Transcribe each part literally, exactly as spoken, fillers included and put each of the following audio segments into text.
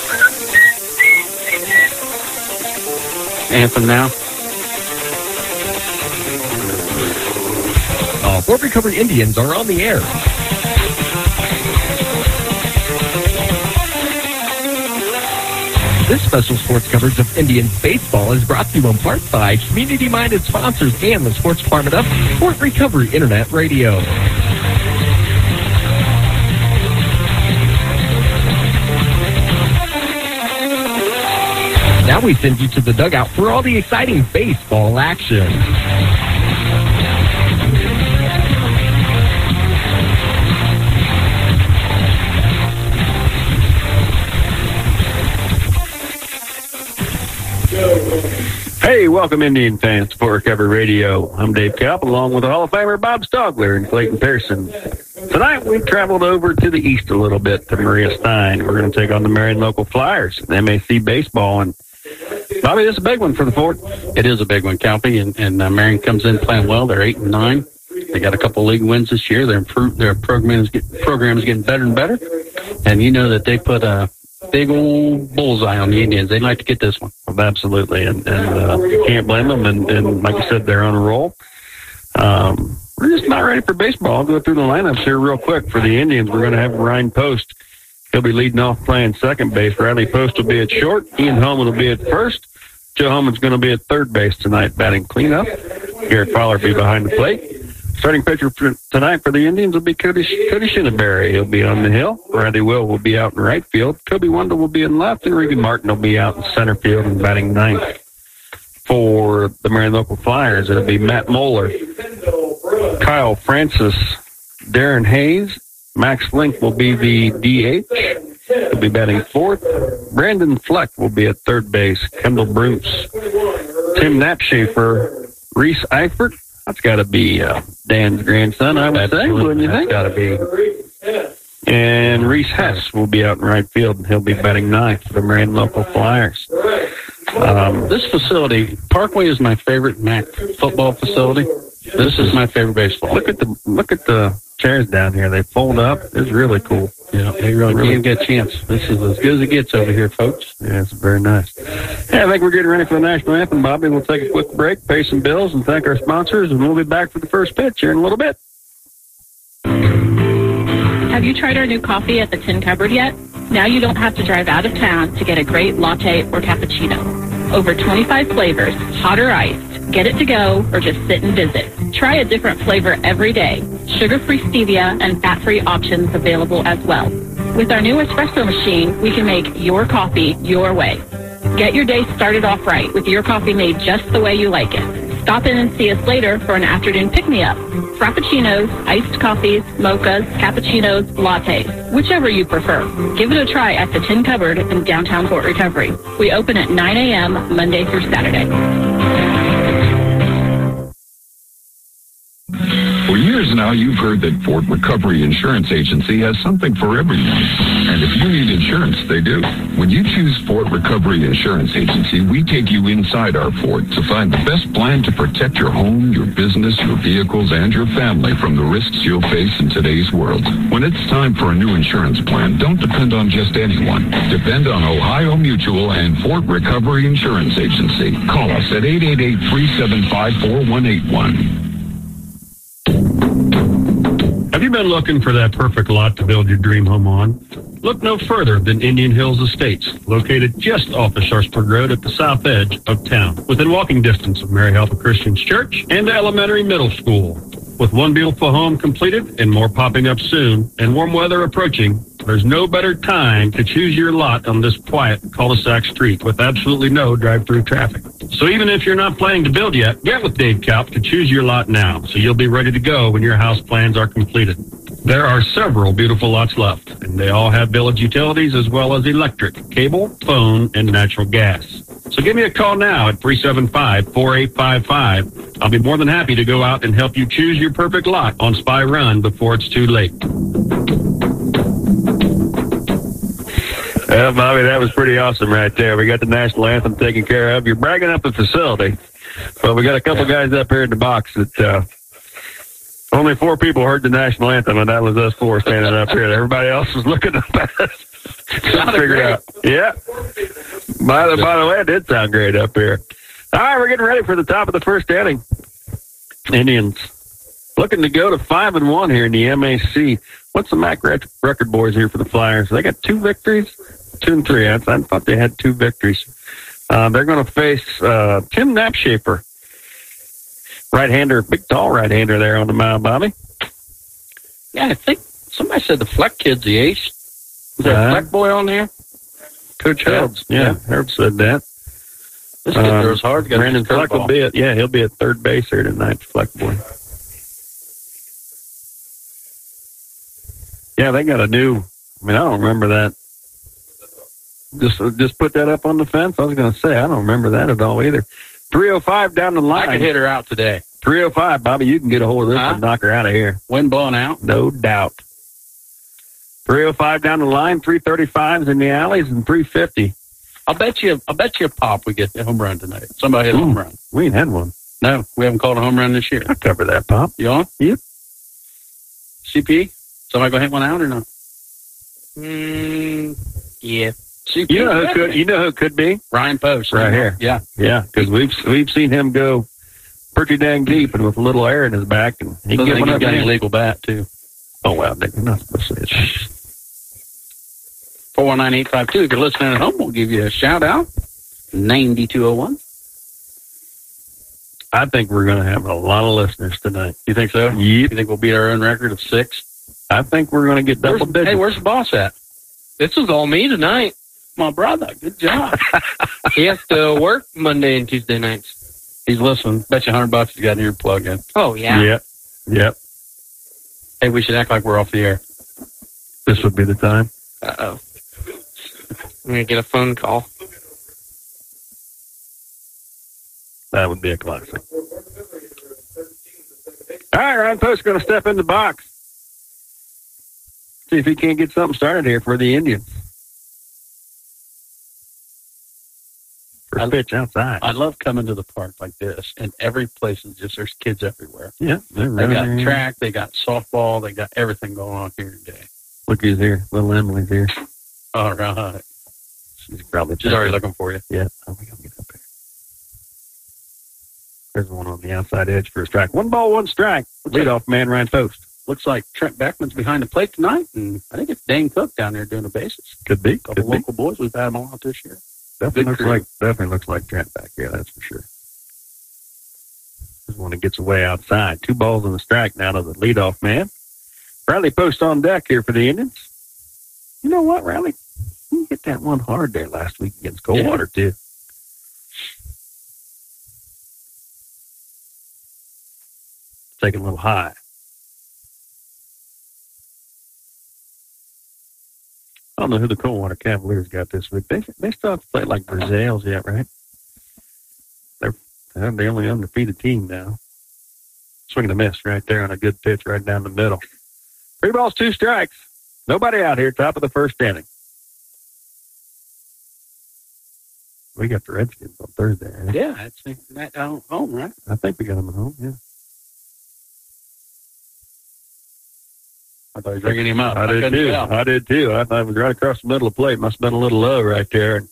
Anthem now. Uh, Fort Recovery Indians are on the air. This special sports coverage of Indians baseball is brought to you in part by community-minded sponsors and the sports department of Fort Recovery Internet Radio. Now we send you to the dugout for all the exciting baseball action. Hey, welcome Indian fans to Fort Recovery Radio. I'm Dave Kaup, along with the Hall of Famer Bob Stogler and Clayton Pearson. Tonight we traveled over to the east a little bit to Maria Stein. We're going to take on the Marion Local Flyers, M A C baseball, and Bobby, this is a big one for the Fort. It is a big one, Kaupe, and, and uh, Marion comes in playing well. They're eight and nine. They got a couple league wins this year. Their improved, their program is get, program is getting better and better, and you know that they put a big old bullseye on the Indians. They'd like to get this one. Absolutely, and, and uh, you can't blame them. And, and like I said, they're on a roll. Um, we're just not ready for baseball. I'll go through the lineups here real quick for the Indians. We're going to have Ryan Post. He'll be leading off playing second base. Riley Post will be at short. Ian Holman will be at first. Joe Holman's going to be at third base tonight, batting cleanup. Garrett Fowler will be behind the plate. Starting pitcher for tonight for the Indians will be Cody, Cody Shinneberry. He'll be on the hill. Randy Will will be out in right field. Kobe Wendell will be in left, and Regan Martin will be out in center field and batting ninth. For the Marion Local Flyers, it'll be Matt Moeller, Kyle Francis, Darren Hayes. Max Link will be the D H. He'll be batting fourth. Brandon Fleck will be at third base. Kendall Bruce, Tim Knapschafer, Reese Eifert. That's got to be uh, Dan's grandson, I would say, wouldn't you think? That's got to be. And Reese Hess will be out in right field, and he'll be batting ninth for the Marion Local Flyers. Um, this facility, Parkway, is my favorite M A C football facility. This is my favorite baseball. Look at the look at the chairs down here. They fold up. It's really cool. Yeah, they really, really can't get a chance. This is as good as it gets over here, folks. Yeah, it's very nice. Hey, I think we're getting ready for the national anthem, Bobby. We'll take a quick break, pay some bills, and thank our sponsors, and we'll be back for the first pitch here in a little bit. Have you tried our new coffee at the Tin Cupboard yet? Now you don't have to drive out of town to get a great latte or cappuccino. Over twenty-five flavors, hot or iced. Get it to go or just sit and visit. Try a different flavor every day. Sugar-free stevia and fat-free options available as well. With our new espresso machine, we can make your coffee your way. Get your day started off right with your coffee made just the way you like it. Stop in and see us later for an afternoon pick-me-up. Frappuccinos, iced coffees, mochas, cappuccinos, lattes, whichever you prefer. Give it a try at the Tin Cupboard in downtown Fort Recovery. We open at nine a.m. Monday through Saturday. For years now, you've heard that Fort Recovery Insurance Agency has something for everyone. And if you need insurance, they do. When you choose Fort Recovery Insurance Agency, we take you inside our fort to find the best plan to protect your home, your business, your vehicles, and your family from the risks you'll face in today's world. When it's time for a new insurance plan, don't depend on just anyone. Depend on Ohio Mutual and Fort Recovery Insurance Agency. Call us at eight eight eight, three seven five, four one eight one. Have you been looking for that perfect lot to build your dream home on? Look no further than Indian Hills Estates, located just off the Sharpsburg Road at the south edge of town, within walking distance of Mary Help of Christians Church and the elementary middle school. With one beautiful home completed and more popping up soon, and warm weather approaching, there's no better time to choose your lot on this quiet cul-de-sac street with absolutely no drive-through traffic. So even if you're not planning to build yet, get with Dave Kaup to choose your lot now, so you'll be ready to go when your house plans are completed. There are several beautiful lots left, and they all have village utilities as well as electric, cable, phone, and natural gas. So give me a call now at three seven five, four eight five five. I'll be more than happy to go out and help you choose your perfect lot on Spy Run before it's too late. Well, Bobby, that was pretty awesome right there. We got the national anthem taken care of. You're bragging up the facility. Well, we got a couple guys up here in the box that uh, only four people heard the national anthem, and that was us four standing up here. Everybody else was looking up at us. Figure it out. Yeah. By the, by the way, it did sound great up here. All right, we're getting ready for the top of the first inning. Indians looking to go to five and one here in the M A C. What's the M A C record, boys, here for the Flyers? They got two victories, two and three. I, I thought they had two victories. Uh, they're going to face uh, Tim Knapschafer, right-hander, big, tall right-hander there on the mound, Bobby. Yeah, I think somebody said the Fleck kid's the ace. Is there Uh-huh. a Fleck boy on there? Coach Yeah, Herbs. yeah, Herb said that. This kid Um, throws hard. Got Brandon his Fleck will curveball. be at, yeah, he'll be at third base here tonight, Fleck boy. Yeah, they got a new, I mean, I don't remember that. Just just put that up on the fence. I was going to say, I don't remember that at all either. three oh five down the line. I could hit her out today. three oh five, Bobby, you can get a hold of this Huh? and knock her out of here. Wind blowing out. No doubt. three oh five down the line, three thirty-fives in the alleys, and three fifty. I'll bet you. I'll bet you a pop we get a home run tonight. Somebody hit a home run. We ain't had one. No, we haven't called a home run this year. I'll cover that, Pop. You on? Yep. C P. Somebody gonna hit one out or not? Mm, yeah. C P. You know who could? You know who could be? Ryan Post. Right here. Yeah. Yeah, because we've we've seen him go pretty dang deep and with a little air in his back, and he can Doesn't get think one he's up got any there. legal bat too. Oh wow, Nick, you're not supposed to say it. Four one nine eight five two. If you're listening at home, we'll give you a shout out. Ninety two oh one. I think we're going to have a lot of listeners tonight. You think so? Yep. You think we'll beat our own record of six? I think we're going to get double Where's, digits. hey, where's the boss at? This was all me tonight. My brother. Good job. He has to work Monday and Tuesday nights. He's listening. Bet you a hundred bucks he's got an ear plug in. Oh, yeah. Yep. Yep. Hey, we should act like we're off the air. This would be the time. Uh-oh. I'm going to get a phone call. That would be a classic. All right, Ryan Post's going to step in the box. See if he can't get something started here for the Indians. First I- pitch outside. I love coming to the park like this, and every place is just, there's kids everywhere. Yeah, they're They running got there. track, they got softball, they got everything going on here today. Look who's here. Little Emily's here. All right. She's probably She's already looking for you. Yeah, oh, we gotta get up here. There's one on the outside edge for a strike. One ball, one strike. Leadoff man, Ryan Post. Looks like Trent Beckman's behind the plate tonight, and I think it's Dane Cook down there doing the bases. Could be. A couple Could be. local boys, we've had them all out this year. Definitely Good looks crew. like definitely looks like Trent back here. That's for sure. This one that gets away outside. Two balls and a strike now to the leadoff man. Riley Post on deck here for the Indians. You know what, Riley? You hit that one hard there last week against Coldwater too. Taking a little high. I don't know who the Coldwater Cavaliers got this week. They they still have to play like Brazils yet, right? They're they're the only undefeated team now. Swinging a miss right there on a good pitch right down the middle. Three balls, two strikes. Nobody out here. Top of the first inning. We got the Redskins on Thursday. Right? Yeah, it's that down home, right? I think we got them at home. Yeah, I thought he was ringing him up. I, did couldn't too. tell. I did too. I thought it was right across the middle of the plate. Must have been a little low right there.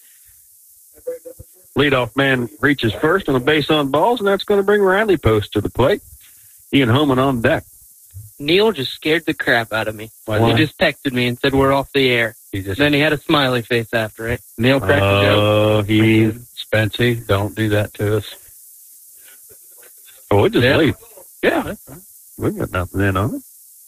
Leadoff man reaches first on a base on balls, and that's going to bring Riley Post to the plate. Ian Homan on deck. Neil just scared the crap out of me. Why? He just texted me and said we're off the air. He just Then he had a smiley face after it. Neil cracked the joke. Oh, he. Spency, don't do that to us. Oh, we just Yeah. leave. Yeah, that's right. We got nothing in on it.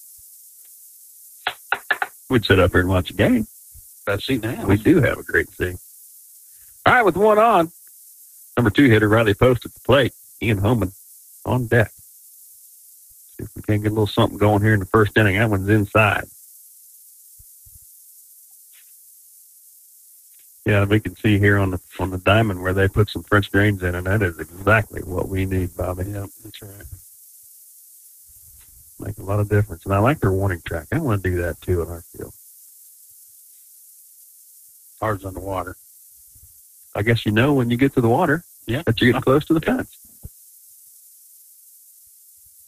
We'd sit up here and watch a game. Best seat in the house. We do have a great seat. All right, with one on, number two hitter Riley Post at the plate. Ian Homan on deck. See if we can get a little something going here in the first inning. That one's inside. Yeah, we can see here on the on the diamond where they put some French drains in, and that is exactly what we need, Bobby. Yeah, that's right. Make a lot of difference. And I like their warning track. I want to do that too in our field. Ours underwater. I guess you know when you get to the water Yeah. that you're getting close to the fence.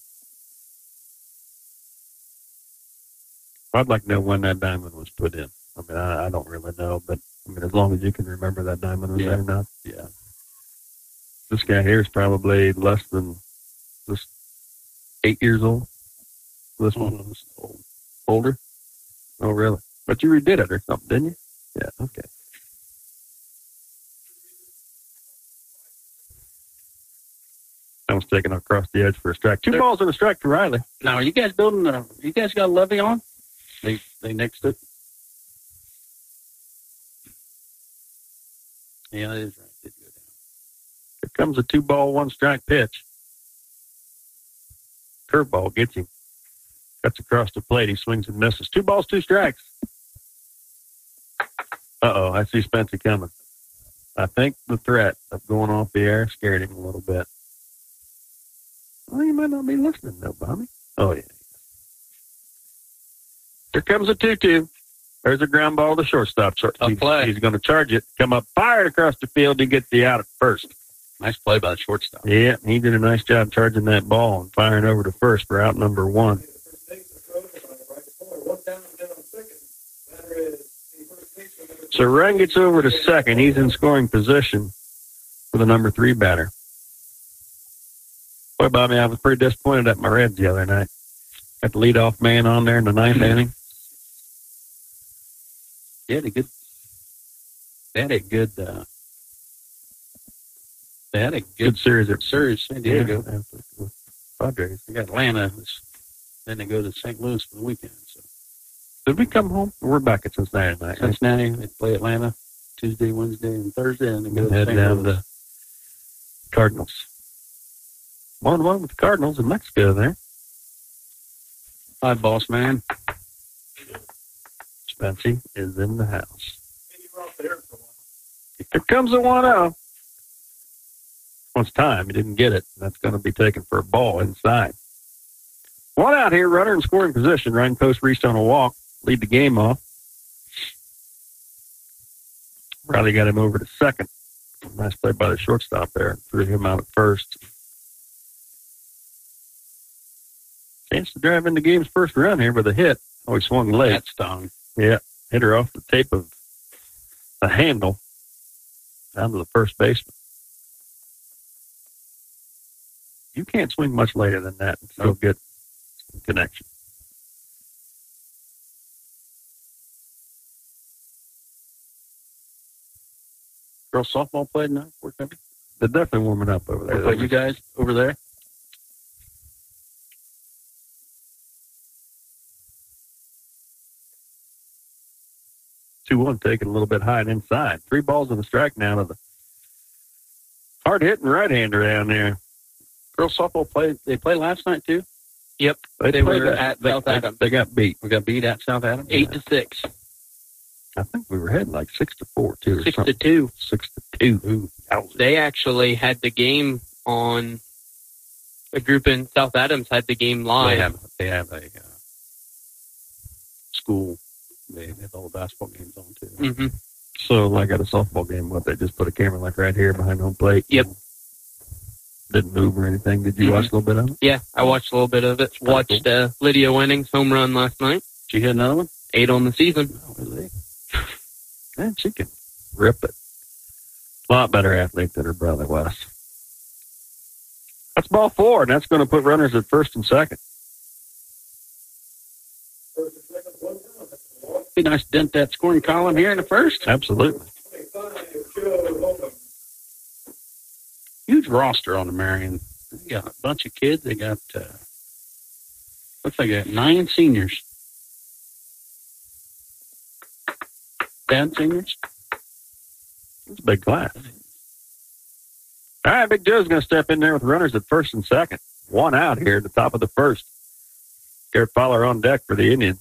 I'd like to know when that diamond was put in. I mean, I, I don't really know, but I mean, as long as you can remember that diamond was Yeah. there, not. Yeah. This guy here is probably less than just eight years old. This one Oh, this is old. older. Oh, really? But you redid it or something, didn't you? Yeah. Okay. I was taking across the edge for a strike. Two There- balls and a strike to Riley. Now, are you guys building a, you guys got a levee on? They, they nixed it? Yeah, it is right. It did go down. Here comes a two ball, one strike pitch. Curveball gets him. Cuts across the plate. He swings and misses. Two balls, two strikes. Uh-oh, I see Spencer coming. I think the threat of going off the air scared him a little bit. Well, you might not be listening, though, Bobby. Oh, yeah. Here comes a two two. There's a ground ball to shortstop. Short, Tough he's, play. he's going to charge it. Come up, fired across the field. He gets the out at first. Nice play by the shortstop. Yeah, he did a nice job charging that ball and firing over to first for out number one. So Ryan gets over to second. He's in scoring position for the number three batter. Boy, Bobby, I was pretty disappointed at my Reds the other night. Got the leadoff man on there in the ninth inning. They had a good, they had a good, uh, they had a good, Good series at series. San Diego. Yeah, Padres. They got Atlanta. Then they go to Saint Louis for the weekend. So Did we come home? We're back at Cincinnati tonight. right? Cincinnati, they play Atlanta Tuesday, Wednesday, and Thursday, and then go And to head Saint down Louis. to Cardinals. One one with the Cardinals in Mexico there. Hi, boss man. Spency is in the house. Here comes the one oh. Once time, he didn't get it. That's going to be taken for a ball inside. One out here, runner in scoring position. Ryan Post reached on a walk, lead the game off. Riley got him over to second. Nice play by the shortstop there. Threw him out at first. Chance to drive in the game's first run here with a hit. Oh, he swung late. That stung. Yeah, hit her off the tape of the handle down to the first baseman. You can't swing much later than that and still Nope. get connection. Girls softball played tonight. Fort Pembroke. They're definitely warming up over there. But you guys over there? two one taking a little bit high and inside. Three balls and a strike now to the hard hitting right hander down there. Girls softball played. They played last night too. Yep. They, They played were that- at they, South they- Adams. They got beat. We got beat at South Adams. Eight to six. I think we were heading like six to four too. Or Six to something. two. Six to two. Ooh, yowza. They actually had the game on. A group in South Adams had the game They live. have. They have a uh, school. They have all the basketball games on too. hmm So, like at a softball game, what, they just put a camera like right here behind home plate? Yep. Didn't move or anything. Did you Mhm. watch a little bit of it? Yeah, I watched a little bit of it. pretty Watched uh, Lydia Wenning's home run last night. Did you hit another one? Eight on the season. Oh, really? Man, she can rip it. A lot better athlete than her brother was. That's ball four, and that's going to put runners at first and second. Be nice to dent that scoring column here in the first. Absolutely. Huge roster on the Marion. They got a bunch of kids. They got uh, looks like they got nine seniors. Ten seniors. It's a big class. All right, Big Joe's going to step in there with runners at first and second. One out here at the top of the first. Garrett Fowler on deck for the Indians.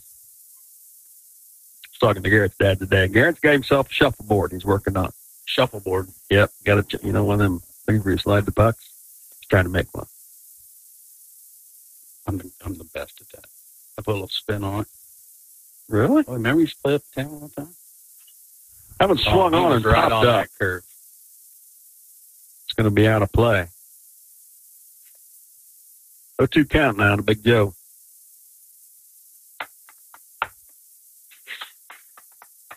I was talking to Garrett's dad today. Garrett's got himself a shuffleboard he's working on. Shuffleboard. Yep, got a, you know, one of them things where you slide the pucks. He's trying to make one. I'm the, I'm the best at that. I put a little spin on it. Really? Oh, remember you used to play up town all the time? Haven't swung Oh, he on was and right popped on up. that curve. It's going to be out of play. oh two count now to Big Joe.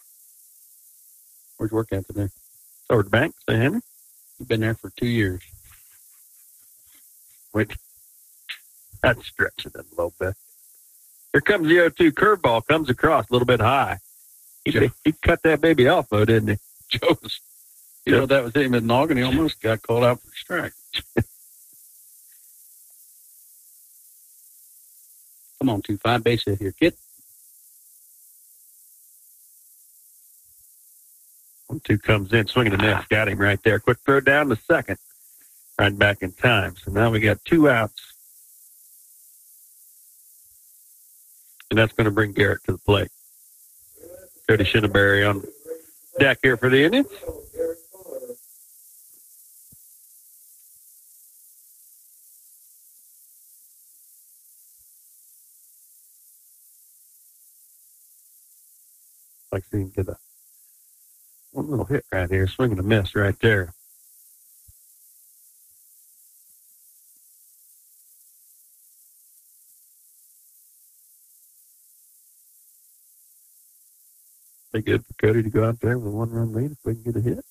Where's work at today? Over the bank, Saint Henry? You've been there for two years. Wait. That's stretching it a little bit. Here comes the oh two curveball, comes across a little bit high. He, Joe. he cut that baby off, though, didn't he? Joe was, you Yeah. know, that was him at Noggin. He almost got called out for strike. Come on, two, five base hit here, kid. One, two comes in, swinging the net. Got him right there. Quick throw down to second. Right back in time. So now we got two outs. And that's going to bring Garrett to the plate. Cody Shinneberry on deck here for the Indians. Like see him get a one little hit right here, swinging a miss right there. Be good for Cody to go out there with a one-run lead if we can get a hit.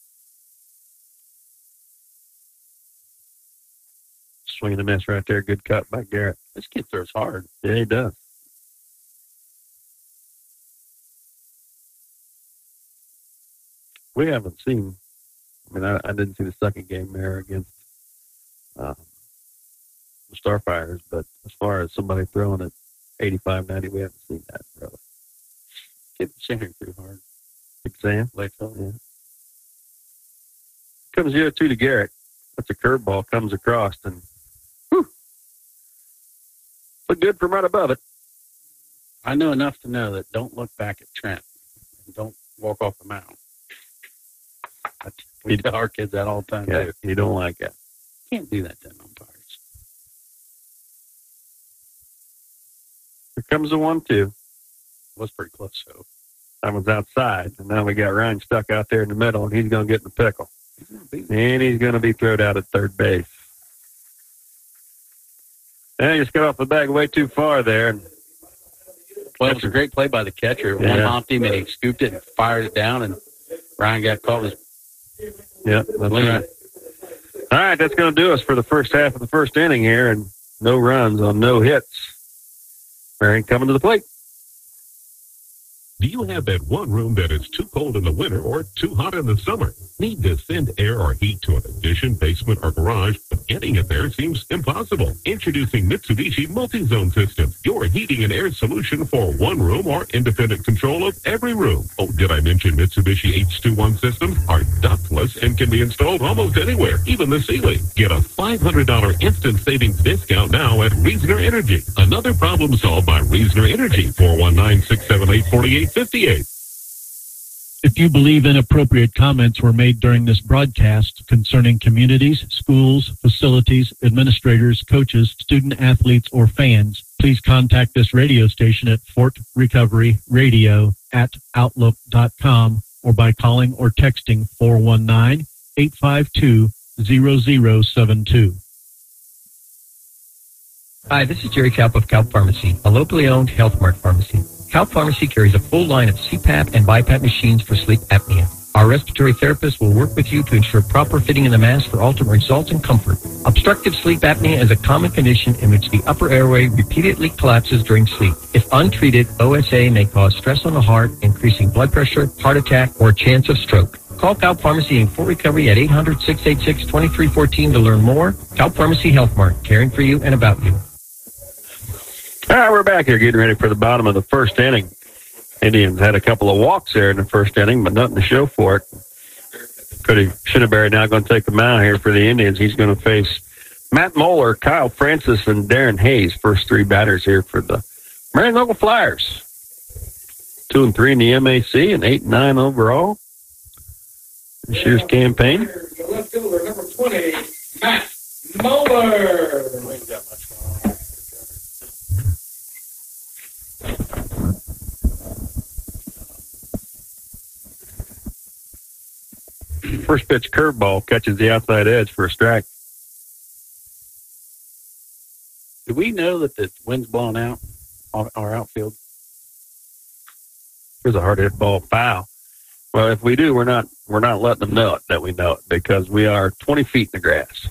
Swinging a miss right there. Good cut by Garrett. This kid throws hard. Yeah, he does. We haven't seen, I mean, I, I didn't see the second game there against um, the Starfires, but as far as somebody throwing it eighty-five, ninety, we haven't seen that, really. Kid center threw hard. Big Sam? Like, oh, Yeah. Comes the oh two to Garrett. That's a curveball, comes across, and whew, look good from right above it. I know enough to know that don't look back at Trent. And don't walk off the mound. I, we tell our kids that all the time, Yeah, too. you don't like it. Can't do that to umpires. Here comes the one two. Was pretty close, though. That one's outside, and now we got Ryan stuck out there in the middle, and he's going to get in the pickle. He's gonna beat And he's going to be thrown out at third base. And he just got off the bag way too far there. And Well, it was a great play by the catcher. One Yeah. hopped him, and he scooped it and fired it down, and Ryan got caught with his yeah, that's wing. right. All right, that's going to do us for the first half of the first inning here, and no runs on no hits. Marion coming to the plate. Do you have that one room that is too cold in the winter or too hot in the summer? Need to send air or heat to an addition, basement, or garage, but getting it there seems impossible? Introducing Mitsubishi Multi-Zone System, your heating and air solution for one room or independent control of every room. Oh, did I mention Mitsubishi H twenty-one systems are ductless and can be installed almost anywhere, even the ceiling. Get a five hundred dollars instant savings discount now at Reasoner Energy. Another problem solved by Reasoner Energy. four one nine, six seven eight, four eight five eight. If you believe inappropriate comments were made during this broadcast concerning communities, schools, facilities, administrators, coaches, student athletes, or fans, please contact this radio station at Fort Recovery Radio at outlook dot com or by calling or texting four one nine, eight five two, zero zero seven two. Hi, this is Jerry Kaup of Kaup Pharmacy, a locally owned Health Mart pharmacy. Kaup Pharmacy carries a full line of C PAP and BiPAP machines for sleep apnea. Our respiratory therapist will work with you to ensure proper fitting in the mask for ultimate results and comfort. Obstructive sleep apnea is a common condition in which the upper airway repeatedly collapses during sleep. If untreated, O S A may cause stress on the heart, increasing blood pressure, heart attack, or chance of stroke. Call Kaup Pharmacy in Fort Recovery at eight hundred, six eight six, two three one four to learn more. Kaup Pharmacy Health Mart, caring for you and about you. All right, we're back here getting ready for the bottom of the first inning. Indians had a couple of walks there in the first inning, but nothing to show for it. Cody Shinneberry now going to take the mound here for the Indians. He's going to face Matt Moeller, Kyle Francis, and Darren Hayes, first three batters here for the Marion Local Flyers. Two and three in the M A C and eight and nine overall. This year's campaign. Left fielder number twenty, Matt Moeller. First pitch curveball catches the outside edge for a strike. Do we know that the wind's blowing out on our outfield? Here's a hard hit ball foul. Well, if we do, we're not we're not letting them know it that we know it because we are twenty feet in the grass.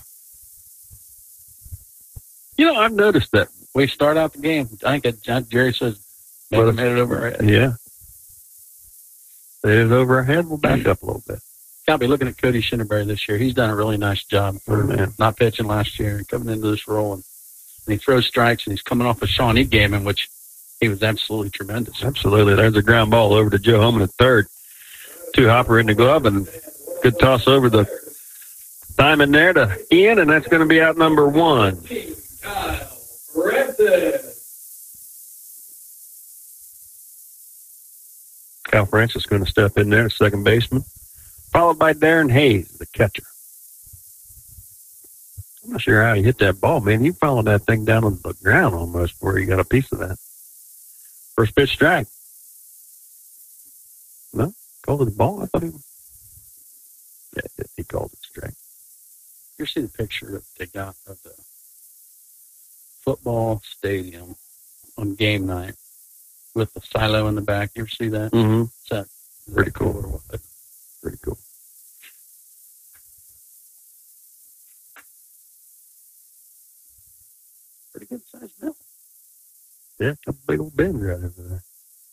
You know, I've noticed that We start out the game. I think it, Jerry says, make Well, them hit it over our head. yeah, it is over our head. We'll back up a little bit. Got to be looking at Cody Shinneberry this year. He's done a really nice job for Oh, man. not pitching last year and coming into this role. And, and he throws strikes, and he's coming off a Shawnee game in which he was absolutely tremendous. Absolutely. There's a ground ball over to Joe Homan at third. Two hopper in the glove, and good toss over the diamond there to Ian, and that's going to be out number one. Kyle Francis. Kyle Francis going to step in there, second baseman, followed by Darren Hayes, the catcher. I'm not sure how he hit that ball, man. You followed that thing down on the ground almost where you got a piece of that. First pitch strike. No? Called it a ball? I thought he Yeah, he called it strike. You see the picture that they got of the football stadium on game night with the silo in the back? You ever see that? Mm-hmm. Is that, is Pretty that cool. or what? Pretty cool. Pretty good sized mill. Yeah, a big old bend right over there.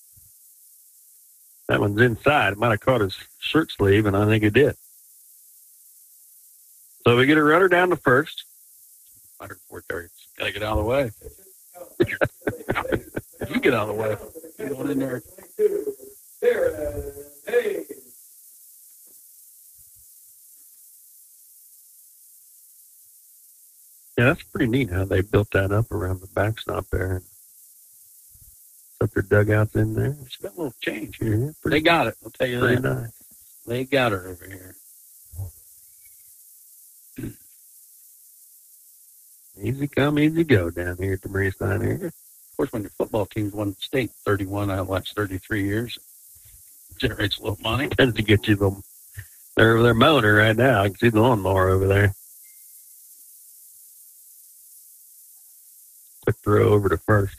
That one's inside. It might have caught his shirt sleeve, and I think it did. So we get a runner down to first. one oh four carries. Got to get out of the way. You get out of the way. Get on in there. Darren Hayes. Yeah, that's pretty neat how they built that up around the backstop there. And up their dugouts in there. It's got a little change. Yeah, pretty, They got it. I'll tell you pretty that. nice. They got her over here. Easy come, easy go down here at the Marie Stein area. Of course, when your football team's won state thirty-one out of the last thirty-three years, it generates a little money. Tends to get you the, they're, they're mowing her right now. I can see the lawnmower over there. Quick throw over to first.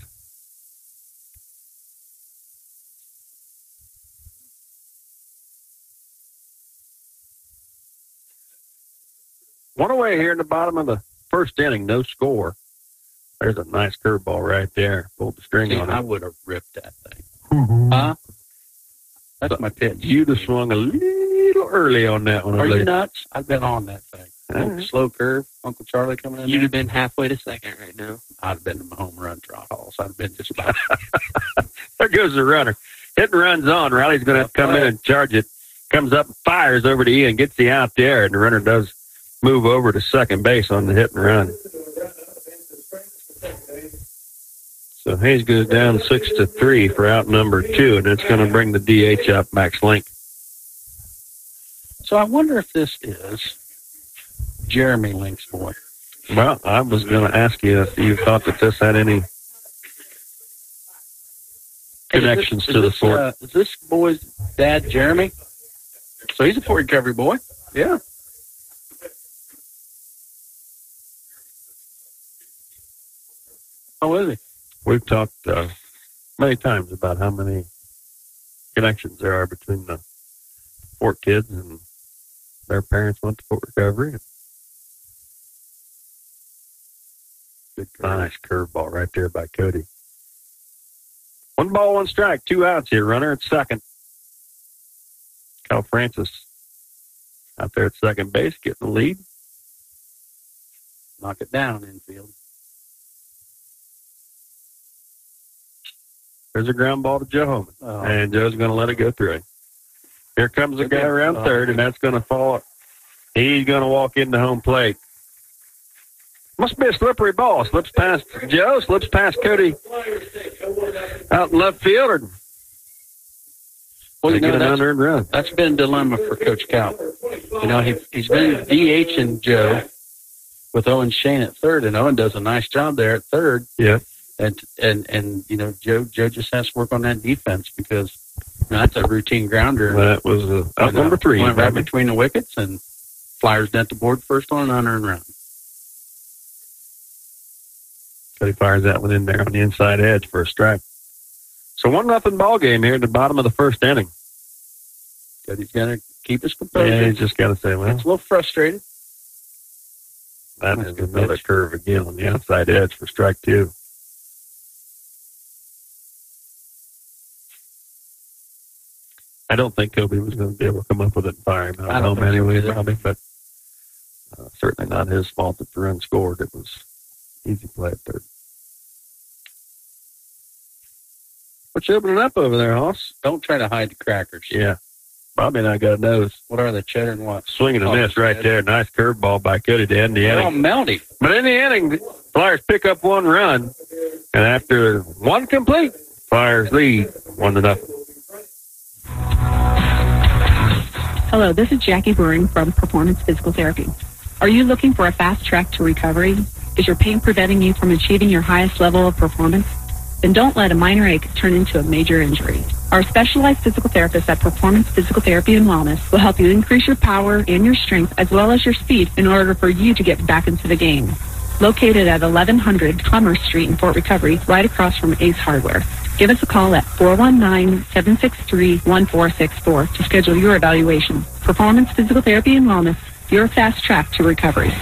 One away here in the bottom of the first inning, no score. There's a nice curveball right there. Pulled the string See, on I it. would have ripped that thing. Huh? That's my pitch. You'd have swung a little early on that one. I Are you believe. nuts? I've been on that thing. All right. Slow curve. Uncle Charlie coming in. You'd there. have been halfway to second right now. I'd have been in my home run trot halls. I'd have been just about. There goes the runner. Hit and runs on. Riley's going to have to come in and charge it. Comes up, fires over to Ian, gets the out there, and the runner does move over to second base on the hit and run. So Hayes goes down six to three for out number two, and it's going to bring the D H up, Max Link. So I wonder if this is Jeremy Link's boy. Well, I was going to ask you if you thought that this had any connections Is this, to the is this, fort. uh, is this boy's dad Jeremy? So he's a Fort Recovery boy. Yeah. How is he? We've talked uh, many times about how many connections there are between the Fort kids and their parents went to Fort Recovery. Good, nice curveball right there by Cody. One ball, one strike, two outs here. Runner at second. Kyle Francis out there at second base, getting the lead. Knock it down, infield. There's a ground ball to Joe Homan. Oh. And Joe's going to let it go through. Here comes the guy around Oh. third, and that's going to fall. He's going to walk into home plate. Must be a slippery ball. Slips past Joe, slips past Cody out in left field. Or Well, they you know, get an that's, unearned run. that's been a dilemma for Coach Cal. You know, he, he's been DHing Joe with Owen Shane at third, and Owen does a nice job there at third. Yeah. And, and, and you know, Joe Joe just has to work on that defense because you know, that's a routine grounder. That was uh, out Went, uh, number three. Went right baby. between the wickets, and Flyers dent the board first on an unearned run. Cody fires that one in there on the inside edge for a strike. So one nothing ball game here at the bottom of the first inning. But he's got to keep his composure. Yeah, he's just got to say, well, it's a little frustrated. That is another curve again on the outside edge for strike two. I don't think Kobe was going to be able to come up with it and fire him out home anyway, so probably, but uh, certainly not his fault that the run scored. It was easy play at third. What you opening up over there, Hoss? Don't try to hide the crackers. Yeah. Bobby and I got a nose. What are the cheddar and what? Swinging a miss right there. Nice curveball by Cody to end the They're inning. all melty. But in the inning, the Flyers pick up one run. And after one complete, Flyers lead one to nothing. Hello, this is Jackie Boring from Performance Physical Therapy. Are you looking for a fast track to recovery? Is your pain preventing you from achieving your highest level of performance? Then don't let a minor ache turn into a major injury. Our specialized physical therapists at Performance Physical Therapy and Wellness will help you increase your power and your strength as well as your speed in order for you to get back into the game. Located at eleven hundred Commerce Street in Fort Recovery, right across from Ace Hardware. Give us a call at four one nine, seven six three, one four six four to schedule your evaluation. Performance Physical Therapy and Wellness, your fast track to recovery.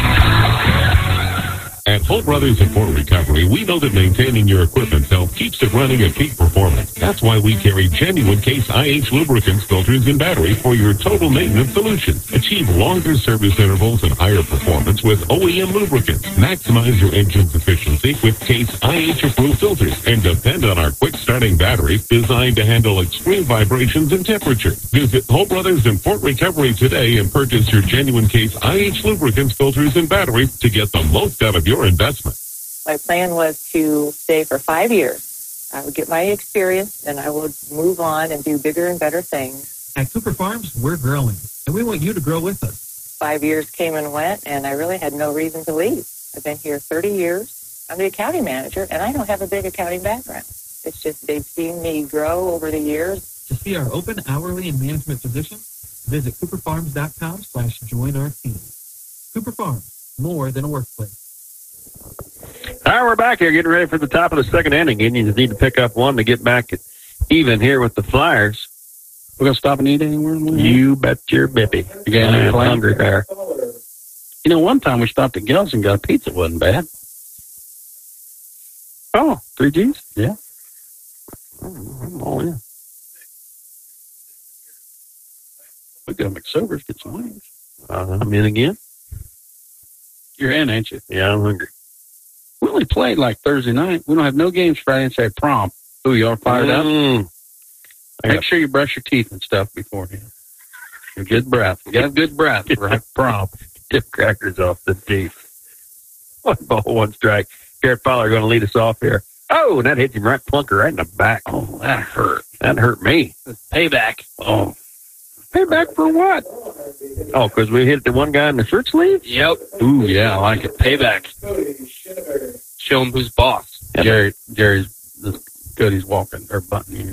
At Holt Brothers and Fort Recovery, we know that maintaining your equipment's health keeps it running at peak performance. That's why we carry genuine Case I H lubricants, filters, and batteries for your total maintenance solution. Achieve longer service intervals and higher performance with O E M lubricants. Maximize your engine's efficiency with Case I H approved filters and depend on our quick starting battery designed to handle extreme vibrations and temperature. Visit Holt Brothers and Fort Recovery today and purchase your genuine Case I H lubricants, filters, and batteries to get the most out of your investment. My plan was to stay for five years. I would get my experience, and I would move on and do bigger and better things. At Cooper Farms, we're growing, and we want you to grow with us. Five years came and went, and I really had no reason to leave. I've been here thirty years. I'm the accounting manager, and I don't have a big accounting background. It's just they've seen me grow over the years. To see our open hourly and management positions, visit cooperfarms.com slash join our team. Cooper Farms, more than a workplace. All right, we're back here getting ready for the top of the second inning. Indians need to pick up one to get back even here with the Flyers. We're going to stop and eat anywhere? You bet your bippy. You got any I'm hungry there. You know, one time we stopped at Gell's and got a pizza. It wasn't bad. Oh, three G's? Yeah. I'm all in. We go to McSober's, get some wings. Uh, I'm in again. You're in, ain't you? Yeah, I'm hungry. We only played like Thursday night. We don't have no games Friday and Saturday prom. Ooh, y'all fired mm. up? Make sure you brush your teeth and stuff beforehand. Your good breath. You got a good breath for prom. Dip crackers off the teeth. One ball, one strike. Garrett Fowler going to lead us off here. Oh, and that hit him right plunker right in the back. Oh, that hurt. That hurt me. Payback. Oh. Payback for what? Oh, because we hit the one guy in the shirt sleeve? Yep. Ooh, yeah, I like it. Payback. Show him who's boss. Yep. Jerry, Jerry's, Cody's walking, or button here.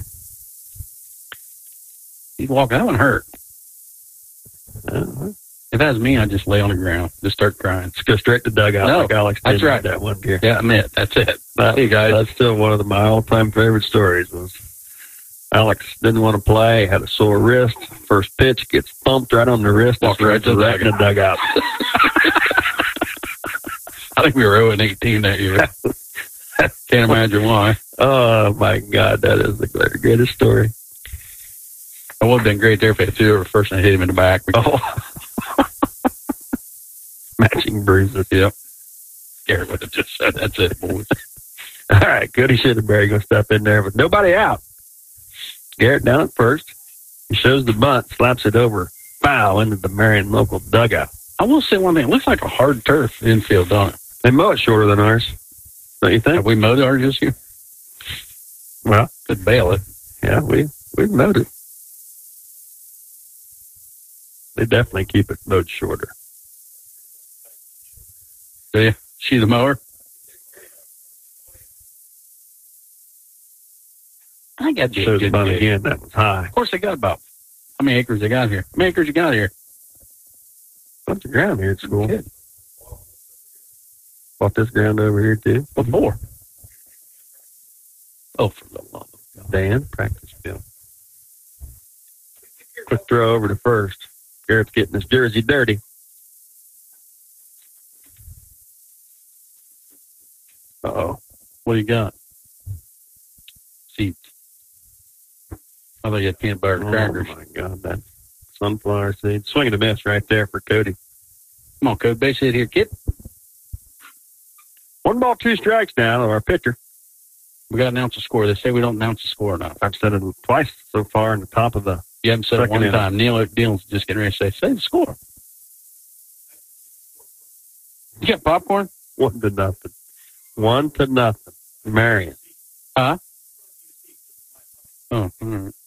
He's walking. That one hurt. Uh-huh. If that was me, I'd just lay on the ground, just start crying. Just go straight to dugout no, like Alex did that's right. that one gear. Yeah, I admit, that's it. That, hey, guys. That's still one of the, my all-time favorite stories was Alex didn't want to play, had a sore wrist. First pitch gets thumped right on the wrist. Walked right to the right in the dugout. I think we were oh and eighteen that year. Can't imagine why. Oh, my God, that is the greatest story. It would have been great there if it threw over first and hit him in the back. Oh. Matching bruises. Yep. Garrett would have just said, that's it, boys. All right, Goody Shitterberry going to step in there with nobody out. Garrett down at first. He shows the bunt, slaps it over, foul into the Marion local dugout. I will say one thing. It looks like a hard turf infield, don't it? They mow it shorter than ours. Don't you think? Have we mowed ours this year? Well, could bail it. Yeah, we, we've mowed it. They definitely keep it mowed shorter. Do you? See the mower? I got you. Shows the bunt again. That was high. Of course, they got about how many acres they got here? How many acres you got here? Bunch of ground here at school. Good. Bought this ground over here too. What for? Oh, for the love of God. Dan, practice field. Quick throw over to first. Garrett's getting his jersey dirty. Uh-oh. What do you got? Seeds. I thought you had peanut butter crackers. Oh, my God. That sunflower seed. Swing and a miss right there for Cody. Come on, Cody. Base hit here, kid. One ball, two strikes now of our pitcher. We got to announce the score. They say we don't announce the score enough. I've said it twice so far in the top of the You haven't said it one inning. time. Neil Neil's just getting ready to say, say the score. You got popcorn? One to nothing. One to nothing. Marion. Huh? Oh, all right.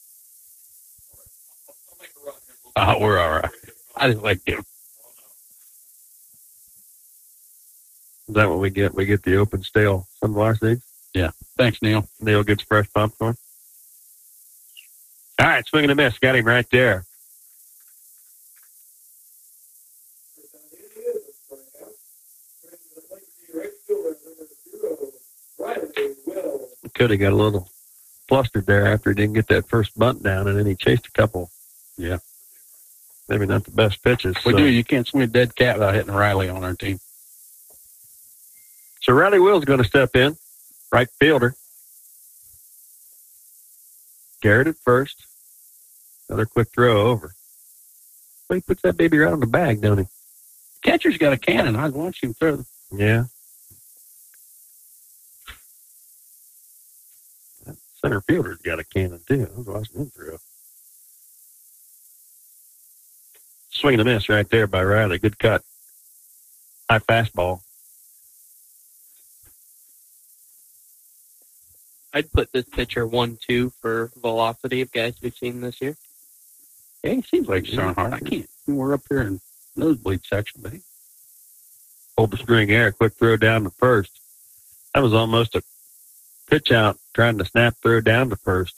Oh, we're all right. I just like him. Is that what we get? We get the open stale sunflower seeds? Yeah. Thanks, Neil. Neil gets fresh popcorn. All right, swing and a miss. Got him right there. Could have got a little flustered there after he didn't get that first bunt down, and then he chased a couple. Yeah. Maybe not the best pitches. We so. do. You can't swing a dead cat without hitting Riley on our team. So Riley Will's going to step in, right fielder. Garrett at first. Another quick throw over. But he puts that baby right on the bag, don't he? Catcher's got a cannon. I was watching him throw them. Yeah. That center fielder's got a cannon, too. I was watching him throw. Swing and a miss right there by Riley. Good cut. High fastball. I'd put this pitcher one two for velocity of guys we've seen this year. Yeah, he seems like he's throwing hard. I can't. We're up here in nosebleed section, but he Pulled the string air. Quick throw down to first. That was almost a pitch out trying to snap throw down to first.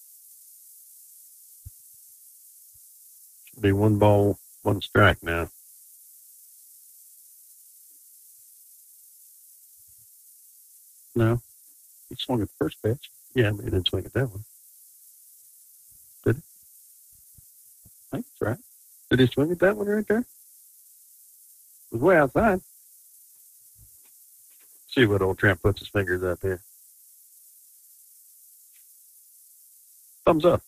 Should be one ball, one strike now. no. He swung at the first pitch. Yeah, but he didn't swing at that one. Did he? I think that's right. Did he swing at that one right there? It was way outside. See what old Trent puts his fingers up here. Thumbs up.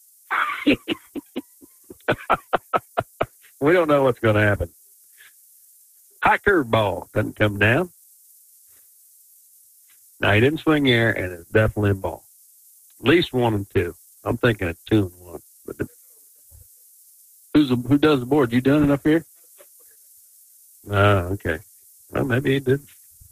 We don't know what's going to happen. High curveball doesn't come down. Now, he didn't swing air, and it's definitely a ball. At least one and two. I'm thinking it's two and one. But the, Who's the, who does the board? You doing it up here? oh, okay. Well, maybe he did.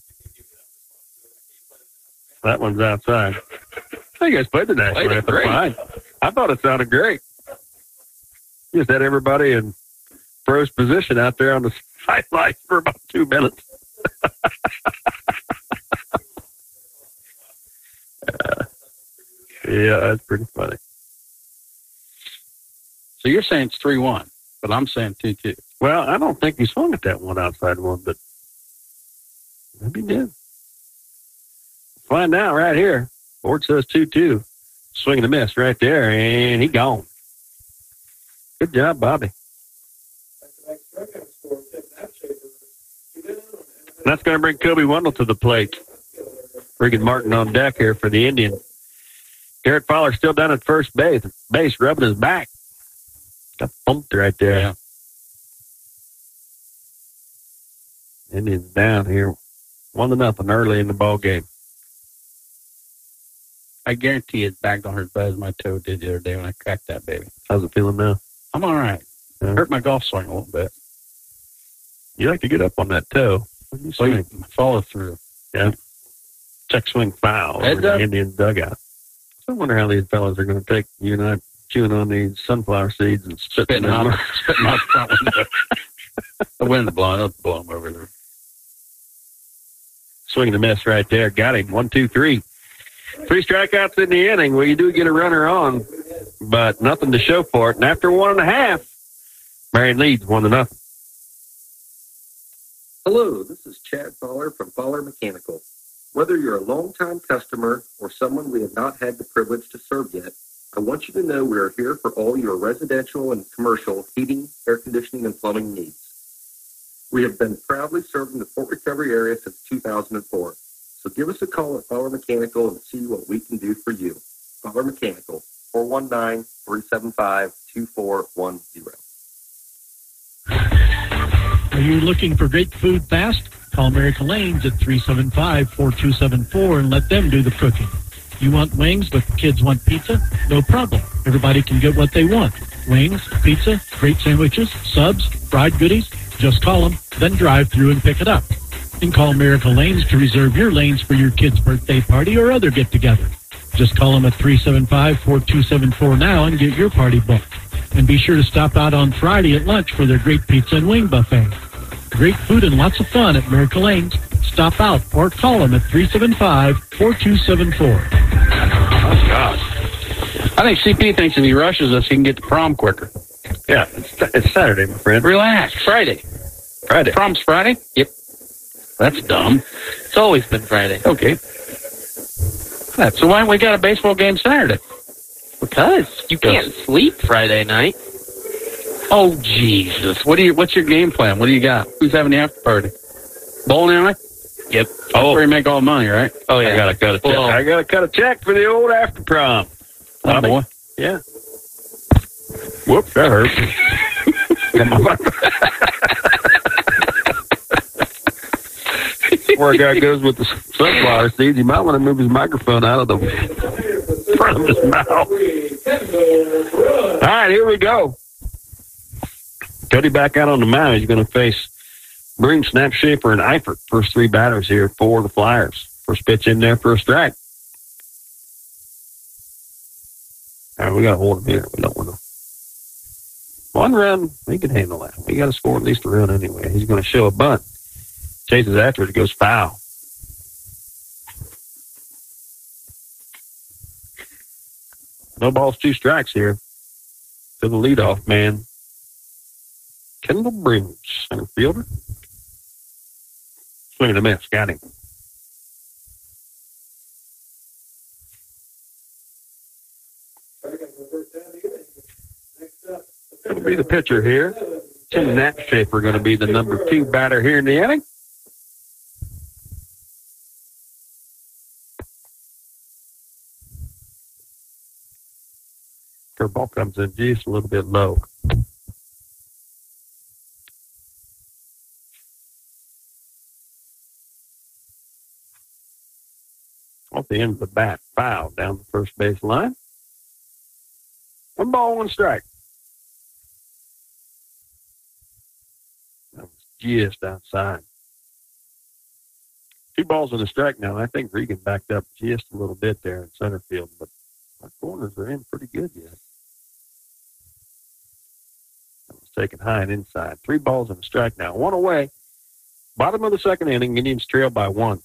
That one's outside. I think I played the national Played it anthem great. fine. I thought it sounded great. Just had everybody in froze position out there on the sideline for about two minutes. uh, yeah, that's pretty funny. So you're saying it's three one, but I'm saying two two. Well, I don't think he swung at that one outside one, but maybe he did. Find out right here. Board says two two. Swing and a miss right there, and he gone. Good job, Bobby. And that's going to bring Kobe Wendell to the plate. Regan Martin on deck here for the Indians. Garrett Fowler still down at first base, base rubbing his back. Got bumped right there. Yeah. Indians down here, one to nothing early in the ball game. I guarantee his back don't hurt as bad as my toe did the other day when I cracked that baby. How's it feeling now? I'm all right. Yeah. Hurt my golf swing a little bit. You like to get up on that toe. When you So you swing. follow through. Yeah. Check swing foul Heads over the up. Indians dugout. I wonder how these fellas are going to take you and I chewing on these sunflower seeds and spitting, Spitting them out, spitting out the front window. The wind's blowing. It'll blow him over there. Swing and a miss right there. Got him. One, two, three. Three strikeouts in the inning. Well, you do get a runner on, but nothing to show for it. And after one and a half, Marion leads one to nothing. Hello, this is Chad Fowler from Fowler Mechanical. Whether you're a longtime customer or someone we have not had the privilege to serve yet, I want you to know we are here for all your residential and commercial heating, air conditioning, and plumbing needs. We have been proudly serving the Fort Recovery area since two thousand four. So give us a call at Fowler Mechanical and see what we can do for you. Fowler Mechanical, four one nine, three seven five, two four one zero. Are you looking for great food fast? Call America Lanes at three seven five, four two seven four and let them do the cooking. You want wings, but the kids want pizza? No problem. Everybody can get what they want. Wings, pizza, great sandwiches, subs, fried goodies. Just call them, then drive through and pick it up. And call Miracle Lanes to reserve your lanes for your kid's birthday party or other get-together. Just call them at three seven five, four two seven four now and get your party booked. And be sure to stop out on Friday at lunch for their great pizza and wing buffet. Great food and lots of fun at Miracle Lanes. Stop out or call them at three seven five, four two seven four. Oh, gosh. I think C P thinks if he rushes us, he can get to prom quicker. Yeah, it's, it's Saturday, my friend. Relax. Friday. Friday. Prom's Friday? Yep. That's dumb. It's always been Friday. Okay. So why don't we got a baseball game Saturday? Because you can't Yes. sleep Friday night. Oh, Jesus. What do you? What's your game plan? What do you got? Who's having the after party? Bowling alley? Yep. That's where you make all the money, right? Oh, yeah. I gotta cut a check. Well, I gotta cut a check for the old after prom. Oh, boy. Yeah. Whoops, that hurt. Where a guy goes with the sunflower seeds, you might want to move his microphone out of the front of his mouth. All right, here we go. Cody back out on the mound. He's going to face Broom, Snap, Schaefer, and Eifert. First three batters here for the Flyers. First pitch in there for a strike. All right, we got to hold him here. We don't want to. One run, he can handle that. We got to score at least a run anyway. He's going to show a bunt. Chases after it. It goes foul. No balls, two strikes here to the leadoff man, Kendall Brooms, center fielder. Swing and a miss. Got him. Going to be the pitcher here. Tim Knapshafer going to be the number two batter here in the inning. Curveball comes in just a little bit low. Off the end of the bat, foul down the first base line. One ball, one strike. That was just outside. Two balls and a strike now. I think Regan backed up just a little bit there in center field, but our corners are in pretty good yet. That was taken high and inside. Three balls and a strike now. One away. Bottom of the second inning, Indians trail by one.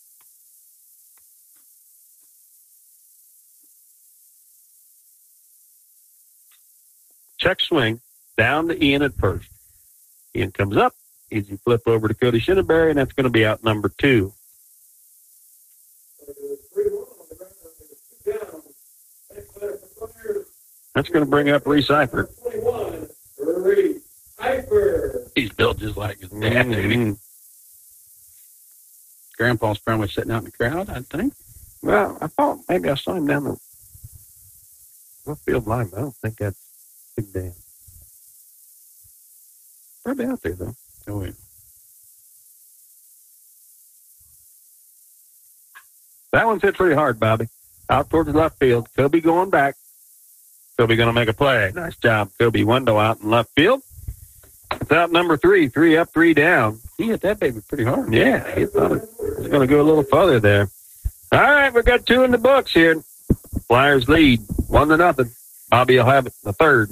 Check swing down to Ian at first. Ian comes up. Easy flip over to Cody Shinneberry, and that's going to be out number two. That's going to bring up Reese Eifert. He's built just like his dad, Mm-hmm. Grandpa's probably sitting out in the crowd, I think. Well, I thought maybe I saw him down the left field line, but I don't think that's Big Dan. Probably out there, though. Oh, yeah. That one's hit pretty hard, Bobby. Out towards the left field. Kobe going back. Kobe going to make a play. Nice job, Kobe. Window out in left field. It's out number three. Three up, three down. He hit that baby pretty hard. Yeah, he thought it was going to go a little further there. All right, we've got two in the books here. Flyers lead, one to nothing. Bobby will have it in the third.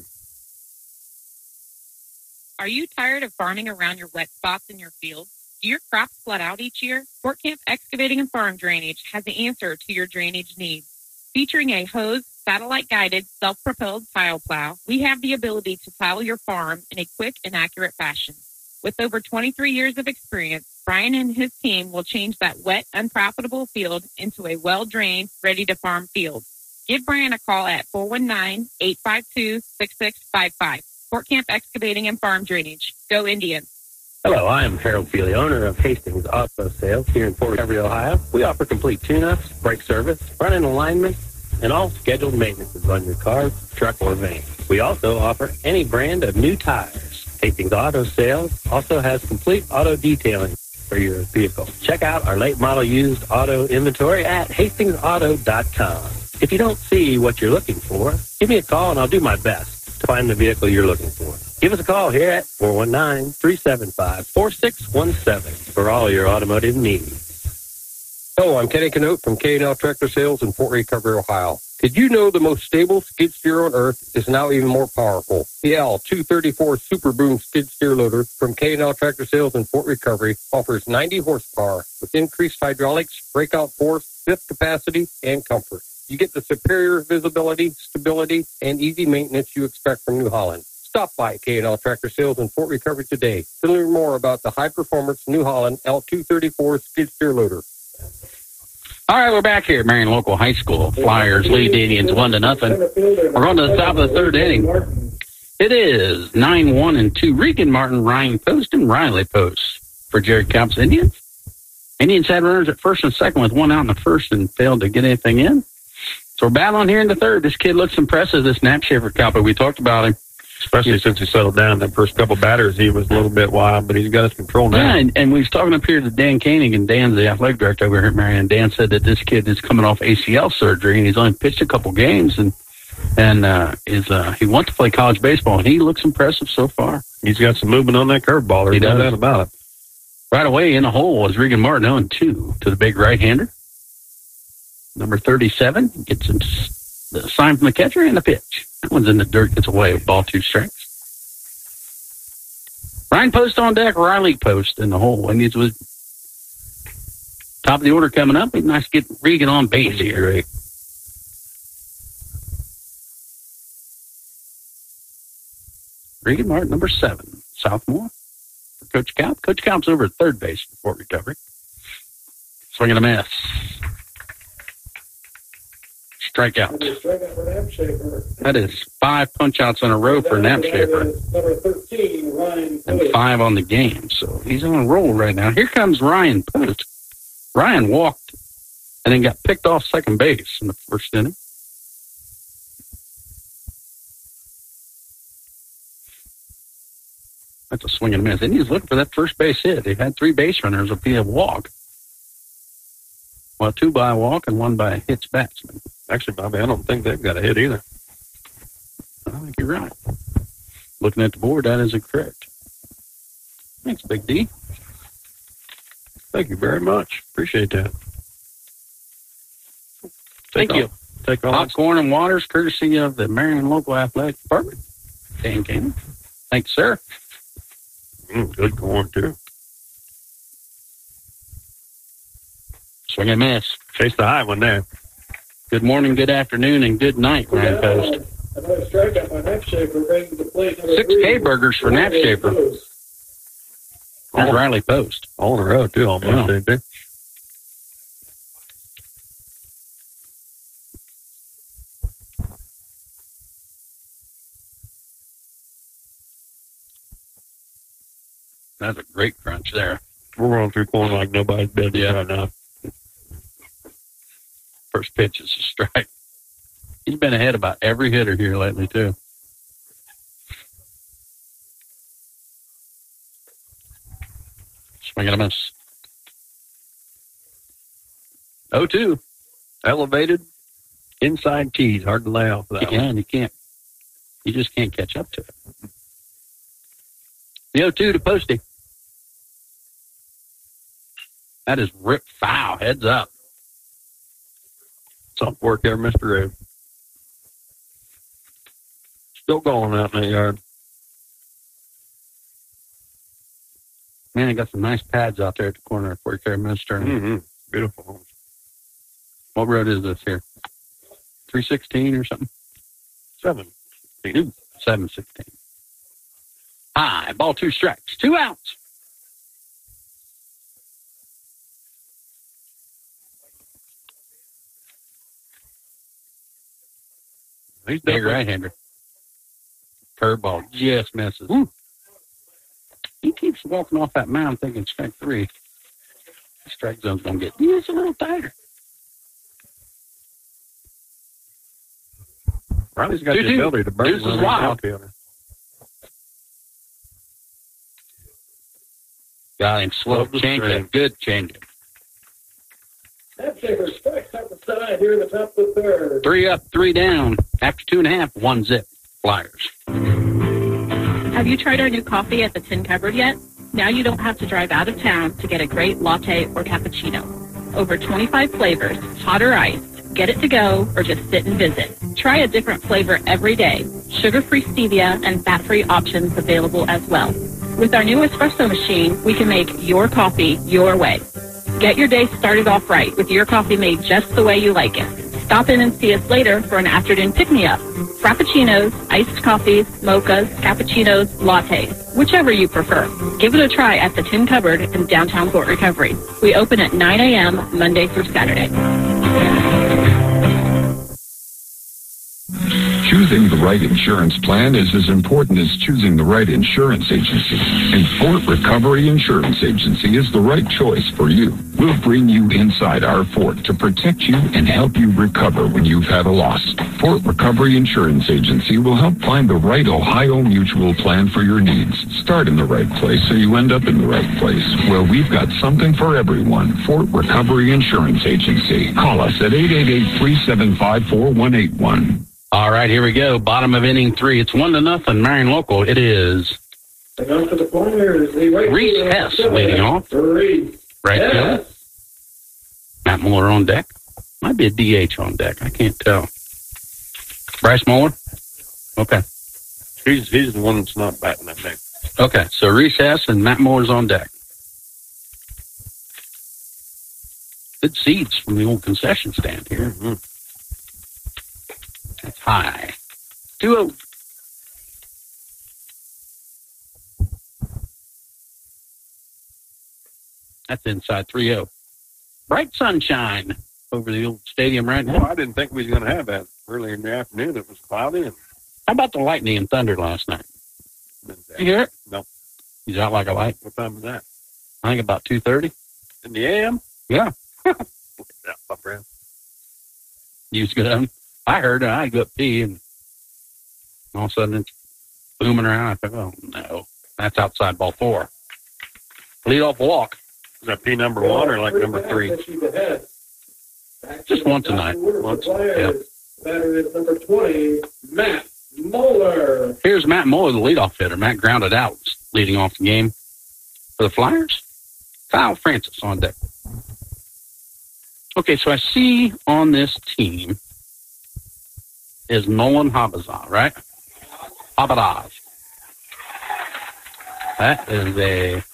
Are you tired of farming around your wet spots in your field? Do your crops flood out each year? Fort Camp Excavating and Farm Drainage has the answer to your drainage needs. Featuring a hose, satellite-guided, self-propelled tile plow, we have the ability to tile your farm in a quick and accurate fashion. With over twenty-three years of experience, Brian and his team will change that wet, unprofitable field into a well-drained, ready-to-farm field. Give Brian a call at four one nine, eight five two, six six five five. Fort Camp Excavating and Farm Drainage. Go Indians. Hello, I am Harold Feely, owner of Hastings Auto Sales here in Fort Recovery, Ohio. We offer complete tune-ups, brake service, front-end alignment, and all scheduled maintenances on your car, truck, or van. We also offer any brand of new tires. Hastings Auto Sales also has complete auto detailing for your vehicle. Check out our late model used auto inventory at hastings auto dot com. If you don't see what you're looking for, give me a call and I'll do my best to find the vehicle you're looking for. Give us a call here at four one nine, three seven five, four six one seven for all your automotive needs. Hello, I'm Kenny Canote from K and L Tractor Sales in Fort Recovery, Ohio. Did you know the most stable skid steer on earth is now even more powerful? The L two thirty-four Super Boom skid steer loader from K and L Tractor Sales in Fort Recovery offers ninety horsepower with increased hydraulics, breakout force, fifth capacity, and comfort. You get the superior visibility, stability, and easy maintenance you expect from New Holland. Stop by K and L Tractor Sales in Fort Recovery today to learn more about the high-performance New Holland L two thirty-four skid steer loader. All right, we're back here at Marion Local High School. Flyers lead the Indians one to nothing. We're going to the top of the third inning. It is nine one and two. Regan Martin, Ryan Post, and Riley Post for Jerry Camp's Indians. Indians had runners at first and second with one out in the first and failed to get anything in. So we're battling here in the third. This kid looks impressive, this Knapshafer Cowboy. We talked about him. Especially since he settled down that first couple batters, he was a little bit wild, but he's got his control now. Yeah, and, and we was talking up here to Dan Koenig, and Dan's the athletic director over here at Marion. Dan said that this kid is coming off A C L surgery, and he's only pitched a couple games, and and uh, is uh, he wants to play college baseball, and he looks impressive so far. He's got some movement on that curveball. There's no doubt about it. Right away in the hole was Regan Martin, oh and two to the big right-hander. Number thirty-seven gets him the sign from the catcher and the pitch. That one's in the dirt, gets away with ball two strikes. Ryan Post on deck, Riley Post in the hole. And it was top of the order coming up. It's nice to get Regan on base here. Great. Regan Martin, number seven, sophomore for Coach Kaup. Coach Kaup's over at third base for Fort Recovery. Swinging a miss. Strikeout. That is five punch-outs in a row for Knapshafer. And five on the game. So he's on a roll right now. Here comes Ryan Post. Ryan walked and then got picked off second base in the first inning. That's a swing and a miss. And he's looking for that first base hit. They had three base runners via walk. Well, two by a walk and one by a hitch batsman. Actually, Bobby, I don't think they've got a hit either. I think you're right. Looking at the board, that is correct. Thanks, Big D. Thank you very much. Appreciate that. Thank Take you. Off. Take off. Popcorn and waters, courtesy of the Marion Local Athletic Department. Dan Cannon. Thanks, sir. Mm, good corn, too. Swing and miss. Chase the high one there. Good morning, good afternoon, and good night, Ryan Post. Another strikeout by Knapshafer brings to the plate. Six K-burgers for Knapshafer. There's Riley Post. All in a row, too, almost. Yeah. They? That's a great crunch there. We're rolling through corn like nobody's business Yeah. right now. First pitch is a strike. He's been ahead about every hitter here lately, too. Swing and a miss. oh two. Elevated inside tees. Hard to lay off that Yeah, one. and you can't. You just can't catch up to it. The oh two to Posty. That is ripped foul. Heads up. Tough work there, Mister Ray. Still going out in that yard. Man, I got some nice pads out there at the corner of Fort Care Minister. Mm-hmm. Beautiful. What road is this here? three sixteen or something? Seven. seven sixteen. High, ball two strikes, two outs. He's big definitely- right-hander. Curveball just misses. He keeps walking off that mound thinking strike three. The strike zone's going to get just a little tighter. Riley's got Deuce- the ability to burn Deuce is one of these wild. outfielders. Got him slow Love the change string. it. Good change it. That shaker strikes out the side here in the top of the third. Three up, three down. After two and a half, one zip. Flyers. Have you tried our new coffee at the Tin Cupboard yet? Now you don't have to drive out of town to get a great latte or cappuccino. Over twenty-five flavors, hot or iced. Get it to go or just sit and visit. Try a different flavor every day. Sugar-free stevia and fat-free options available as well. With our new espresso machine, we can make your coffee your way. Get your day started off right with your coffee made just the way you like it. Stop in and see us later for an afternoon pick-me-up. Frappuccinos, iced coffees, mochas, cappuccinos, lattes, whichever you prefer. Give it a try at the Tin Cupboard in downtown Fort Recovery. We open at nine a.m. Monday through Saturday. Choosing the right insurance plan is as important as choosing the right insurance agency. And Fort Recovery Insurance Agency is the right choice for you. We'll bring you inside our fort to protect you and help you recover when you've had a loss. Fort Recovery Insurance Agency will help find the right Ohio Mutual plan for your needs. Start in the right place so you end up in the right place. Well, we've got something for everyone. Fort Recovery Insurance Agency. Call us at eight eight eight, three seven five, four one eight one. All right, here we go. Bottom of inning three. It's one to nothing. Marion Local. It is And on to the corner is the right Reese fielder, Hess leading off. Reese right Hess. fielder. Matt Mueller on deck. Might be a D H on deck. I can't tell. Bryce Mueller? Okay. He's he's the one that's not batting that day. Okay, so Reese Hess and Matt Muller's on deck. Good seeds from the old concession stand here. Mm-hmm. That's high. two oh. That's inside three oh. Bright sunshine over the old stadium right now. Well, I didn't think we was going to have that earlier in the afternoon. It was cloudy. And How about the lightning and thunder last night? You hear it? No. He's out like a light. What time was that? I think about two thirty. In the A M? Yeah. Yeah, my friend. You was good. I heard it. I go up pee, and all of a sudden it's booming around. I thought, oh, no. That's outside ball four. Lead off walk. Is that P number one or like number three? Just one tonight. Once. Yeah. Batter is number twenty, Matt Mueller. Here's Matt Mueller, the leadoff hitter. Matt grounded out, leading off the game for the Flyers. Kyle Francis on deck. Okay, so I see on this team is Nolan Habazah, right? Habazah. That is a...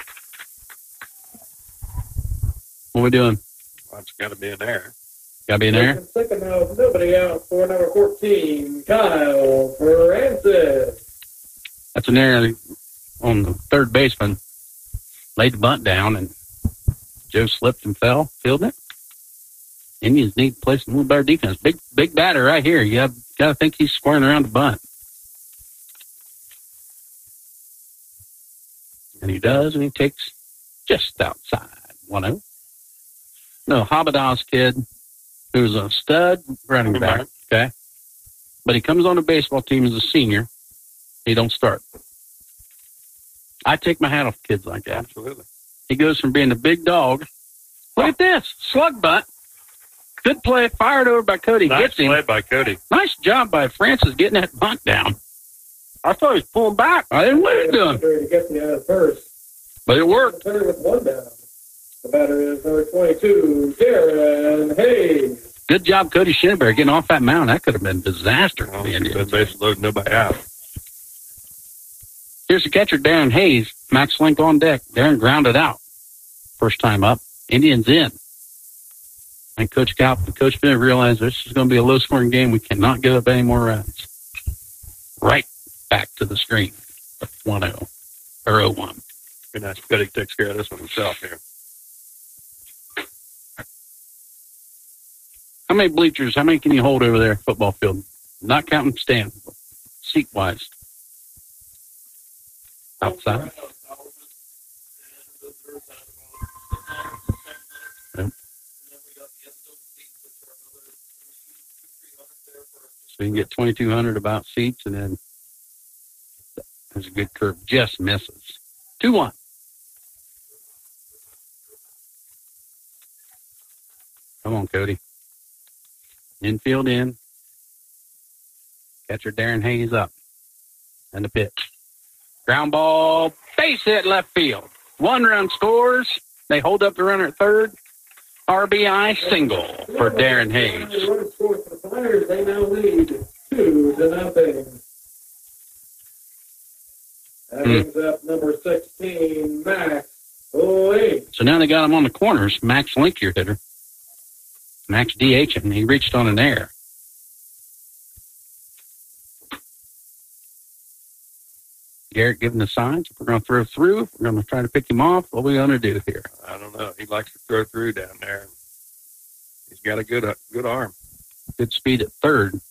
What are we doing? Well, it's got to be in there. Got to be in there? Second out, nobody out for number fourteen, Kyle Francis. That's an error on the third baseman. Laid the bunt down, and Joe slipped and fell, fielding it. Indians need to play some little better defense. Big big batter right here. You have got to think he's squaring around the bunt. And he does, and he takes just outside. one oh. No, Habadah's kid, who's a stud running back, okay? But he comes on the baseball team as a senior. He don't start. I take my hat off to kids like that. Absolutely. He goes from being a big dog. Look at this. Slug bunt. Good play. Fired over by Cody. Nice Gets him. play by Cody. Nice job by Francis getting that bunt down. I thought he was pulling back. I didn't know what he was doing. To get the uh, first. But it worked. Third with one down. The batter is number twenty-two, Darren Hayes. Good job, Cody Shinneberg, getting off that mound. That could have been a disaster for Well, the Indians. been base loaded, nobody out. Here's the catcher, Darren Hayes. Max Link on deck. Darren grounded out. First time up. Indians in. And Coach Kaup and Coach Bennett realized this is going to be a low-scoring game. We cannot give up any more runs. Right back to the screen. one oh. Or oh one. Be nice. Cody takes care of this one himself here. How many bleachers, how many can you hold over there, football field? Not counting stand, seat-wise. Outside. Yep. So you can get twenty-two hundred about seats, and then there's a good curve. Just misses. two one. Come on, Cody. Infield in. Catcher Darren Hayes up. And the pitch. Ground ball. Base hit left field. One run scores. They hold up the runner at third. R B I single for Darren Hayes. They now lead two to nothing. That brings Hmm. up number sixteen, Max Link. So now they got him on the corners. Max Link, your hitter. Max D H, and he reached on an air. Garrett giving the signs. We're going to throw through. We're going to try to pick him off. What are we going to do here? I don't know. He likes to throw through down there. He's got a good uh, good arm. Good speed at third.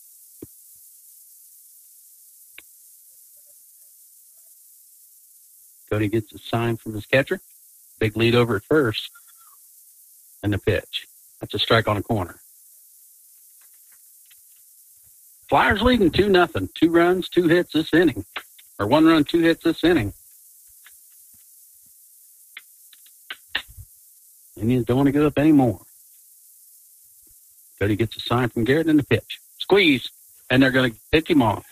Cody gets a sign from his catcher. Big lead over at first. And the pitch. That's a strike on a corner. Flyers leading two nothing. Two runs, two hits this inning. Or one run, two hits this inning. Indians don't want to give up anymore. Cody gets a sign from Garrett in the pitch. Squeeze. And they're going to pick him off.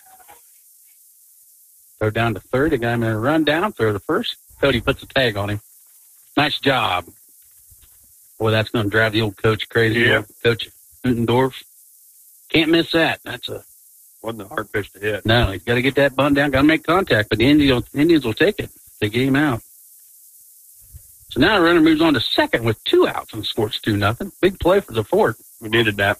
Throw down to third. They got him in a run down. Throw to first. Cody puts a tag on him. Nice job. Boy, that's going to drive the old coach crazy. Yeah. Coach Uttendorf. Can't miss that. That's a... Wasn't a hard pitch to hit. No, he's got to get that bunt down. Got to make contact, but the Indians, Indians will take it. They get him out. So now the runner moves on to second with two outs and scores two nothing. Big play for the Fort. We needed that.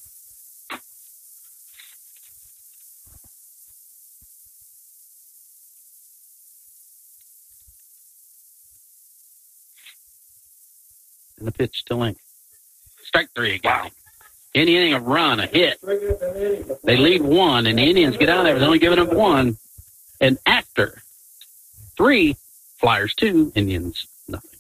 And the pitch to Link. Strike three again. Any inning, a run, a hit. They lead one, and the Indians get out of there. They're only giving up one. And after three, Flyers two, Indians nothing.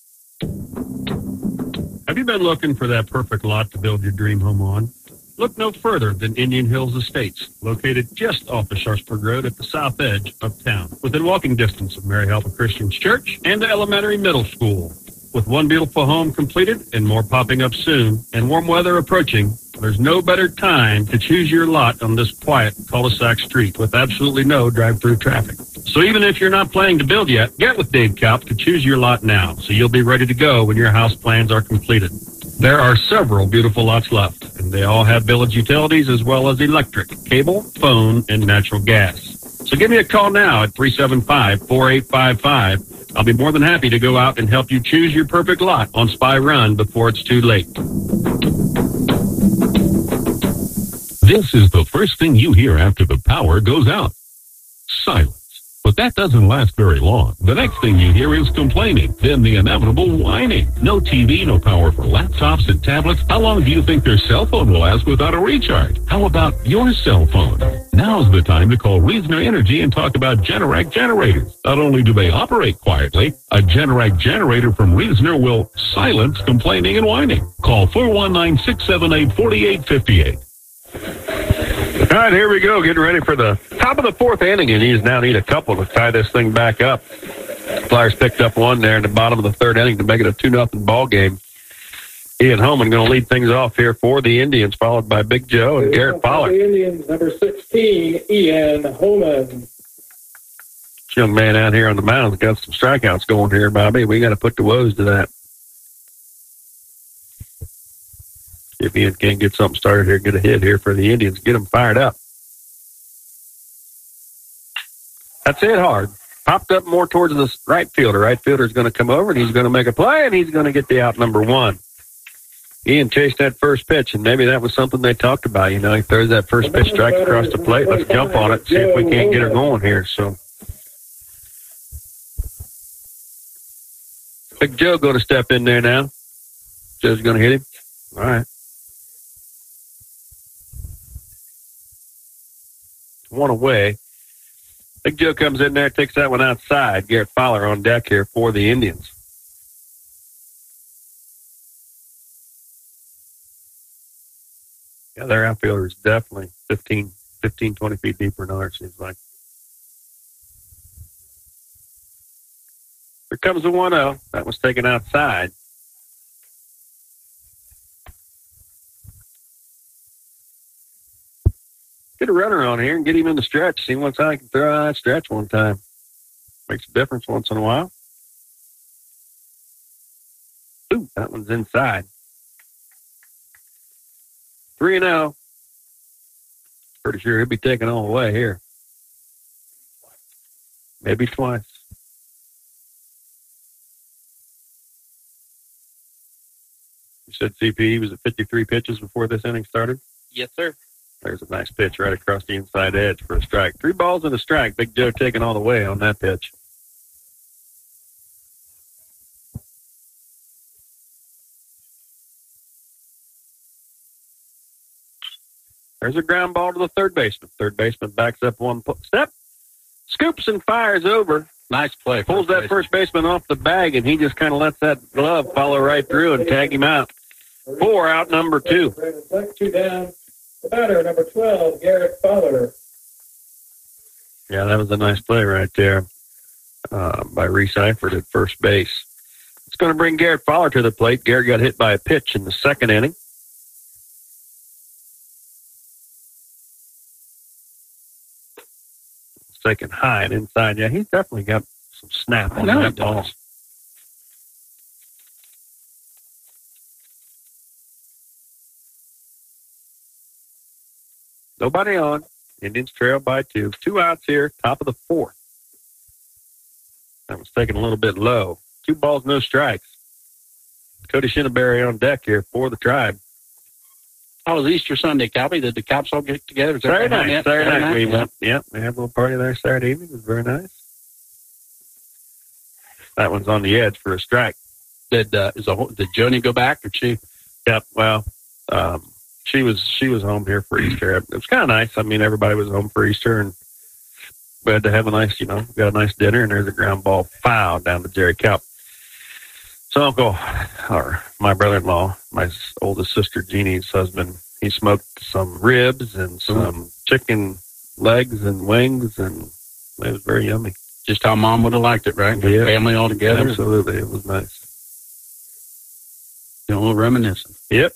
Have you been looking for that perfect lot to build your dream home on? Look no further than Indian Hills Estates, located just off of Sharpsburg Road at the south edge of town, within walking distance of Mary Helper Christian Church and the elementary middle school. With one beautiful home completed and more popping up soon, and warm weather approaching, there's no better time to choose your lot on this quiet cul-de-sac street with absolutely no drive-through traffic. So even if you're not planning to build yet, get with Dave Kaup to choose your lot now, so you'll be ready to go when your house plans are completed. There are several beautiful lots left, and they all have village utilities as well as electric, cable, phone, and natural gas. So give me a call now at three seven five, four eight five five. I'll be more than happy to go out and help you choose your perfect lot on Spy Run before it's too late. This is the first thing you hear after the power goes out. Silence. But that doesn't last very long. The next thing you hear is complaining, then the inevitable whining. No T V, no power for laptops and tablets. How long do you think their cell phone will last without a recharge? How about your cell phone? Now's the time to call Reasoner Energy and talk about Generac generators. Not only do they operate quietly, a Generac generator from Reasoner will silence complaining and whining. Call four one nine, six seven eight, four eight five eight. All right, here we go. Getting ready for the top of the fourth inning, and he's now need a couple to tie this thing back up. Flyers picked up one there in the bottom of the third inning to make it a two nothing ball game. Ian Homan going to lead things off here for the Indians, followed by Big Joe and Garrett Pollard. The Indians, number sixteen, Ian Homan. This young man out here on the mound has got some strikeouts going here, Bobby. We got to put the woes to that. If Ian can get something started here, get a hit here for the Indians, get them fired up. That's it hard. Popped up more towards the right fielder. Right fielder's going to come over, and he's going to make a play, and he's going to get the out number one. Ian chased that first pitch, and maybe that was something they talked about. You know, he throws that first pitch strike across the plate. Let's jump on it, see if we can't get her going here. So, Big Joe going to step in there now. Joe's going to hit him. All right. one away. Big Joe comes in there, takes that one outside. Garrett Fowler on deck here for the Indians. Yeah, their outfielder is definitely fifteen, fifteen, twenty feet deeper than ours, seems like. Here comes the one oh. That was taken outside. Get a runner on here and get him in the stretch. See once I can throw out that stretch one time. Makes a difference once in a while. Ooh, that one's inside. three and oh. Pretty sure he'll be taking all the way here. Maybe twice. You said C P was at fifty-three pitches before this inning started? Yes, sir. There's a nice pitch right across the inside edge for a strike. Three balls and a strike. Big Joe taking all the way on that pitch. There's a ground ball to the third baseman. Third baseman backs up one step, scoops and fires over. Nice play. Pulls that baseman. First baseman off the bag, and he just kind of lets that glove follow right through and tag him out. Four out, number two. Two down. The batter, number twelve, Garrett Fowler. Yeah, that was a nice play right there uh, by Reese Eifert at first base. It's going to bring Garrett Fowler to the plate. Garrett got hit by a pitch in the second inning. It's taken high and inside. Yeah, he's definitely got some snap on that ball. Nobody on. Indians trail by two. Two outs here, top of the fourth. That was taken a little bit low. Two balls, no strikes. Cody Shinneberry on deck here for the Tribe. How was Easter Sunday, Calby? Did the Caps all get together? Is Saturday night. Yet? Saturday, Saturday night. night. We Yeah. went, yeah, we had a little party there Saturday evening. It was very nice. That one's on the edge for a strike. Did uh, is a, did Joni go back or she? Yep. Well, um, she was she was home here for Easter. It was kind of nice. I mean, everybody was home for Easter, and we had to have a nice, you know, got a nice dinner. And there's a ground ball foul down to Jerry Kelp. So Uncle, or my brother-in-law, my oldest sister Jeannie's husband, he smoked some ribs and some Ooh. chicken legs and wings, and it was very yummy. Just how Mom would have liked it, right? Yeah. Family all together. Absolutely, it was nice. A little reminiscent. Yep.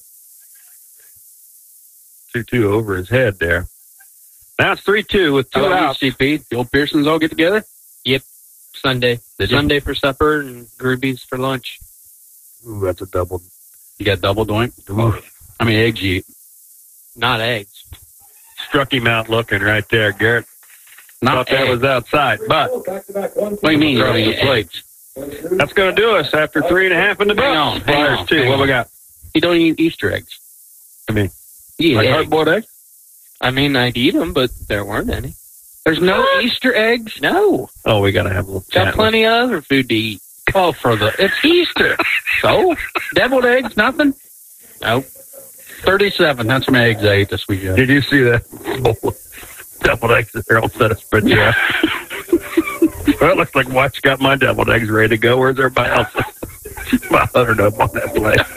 two two over his head there. Now it's three two with two Hello, outs. C P. The old Pearsons all get together? Yep. Sunday. Did you? Sunday for supper and Groobies for lunch. Ooh, that's a double. You got double doink? Ooh. How many eggs you eat? Not eggs. Struck him out looking right there, Garrett. Not Thought that was outside, but what do you mean you don't eat plates? That's going to do us after three and a half in the Hang on, books. hang Flyers on, two. hang What on. we got? You don't eat Easter eggs. I mean, You eat like eggs. hard-boiled eggs? I mean, I'd eat them, but there weren't any. There's no Easter eggs? No. Oh, we got to have a little Got chat. plenty of other food to eat. Oh, for the, it's Easter. So, deviled eggs, nothing? Nope. thirty-seven, that's how many eggs I ate this weekend. Did you see that bowl of deviled eggs that they're all set up spread? Yeah. Well, it looks like Watch got my deviled eggs ready to go. Where's everybody else? My hundred up on that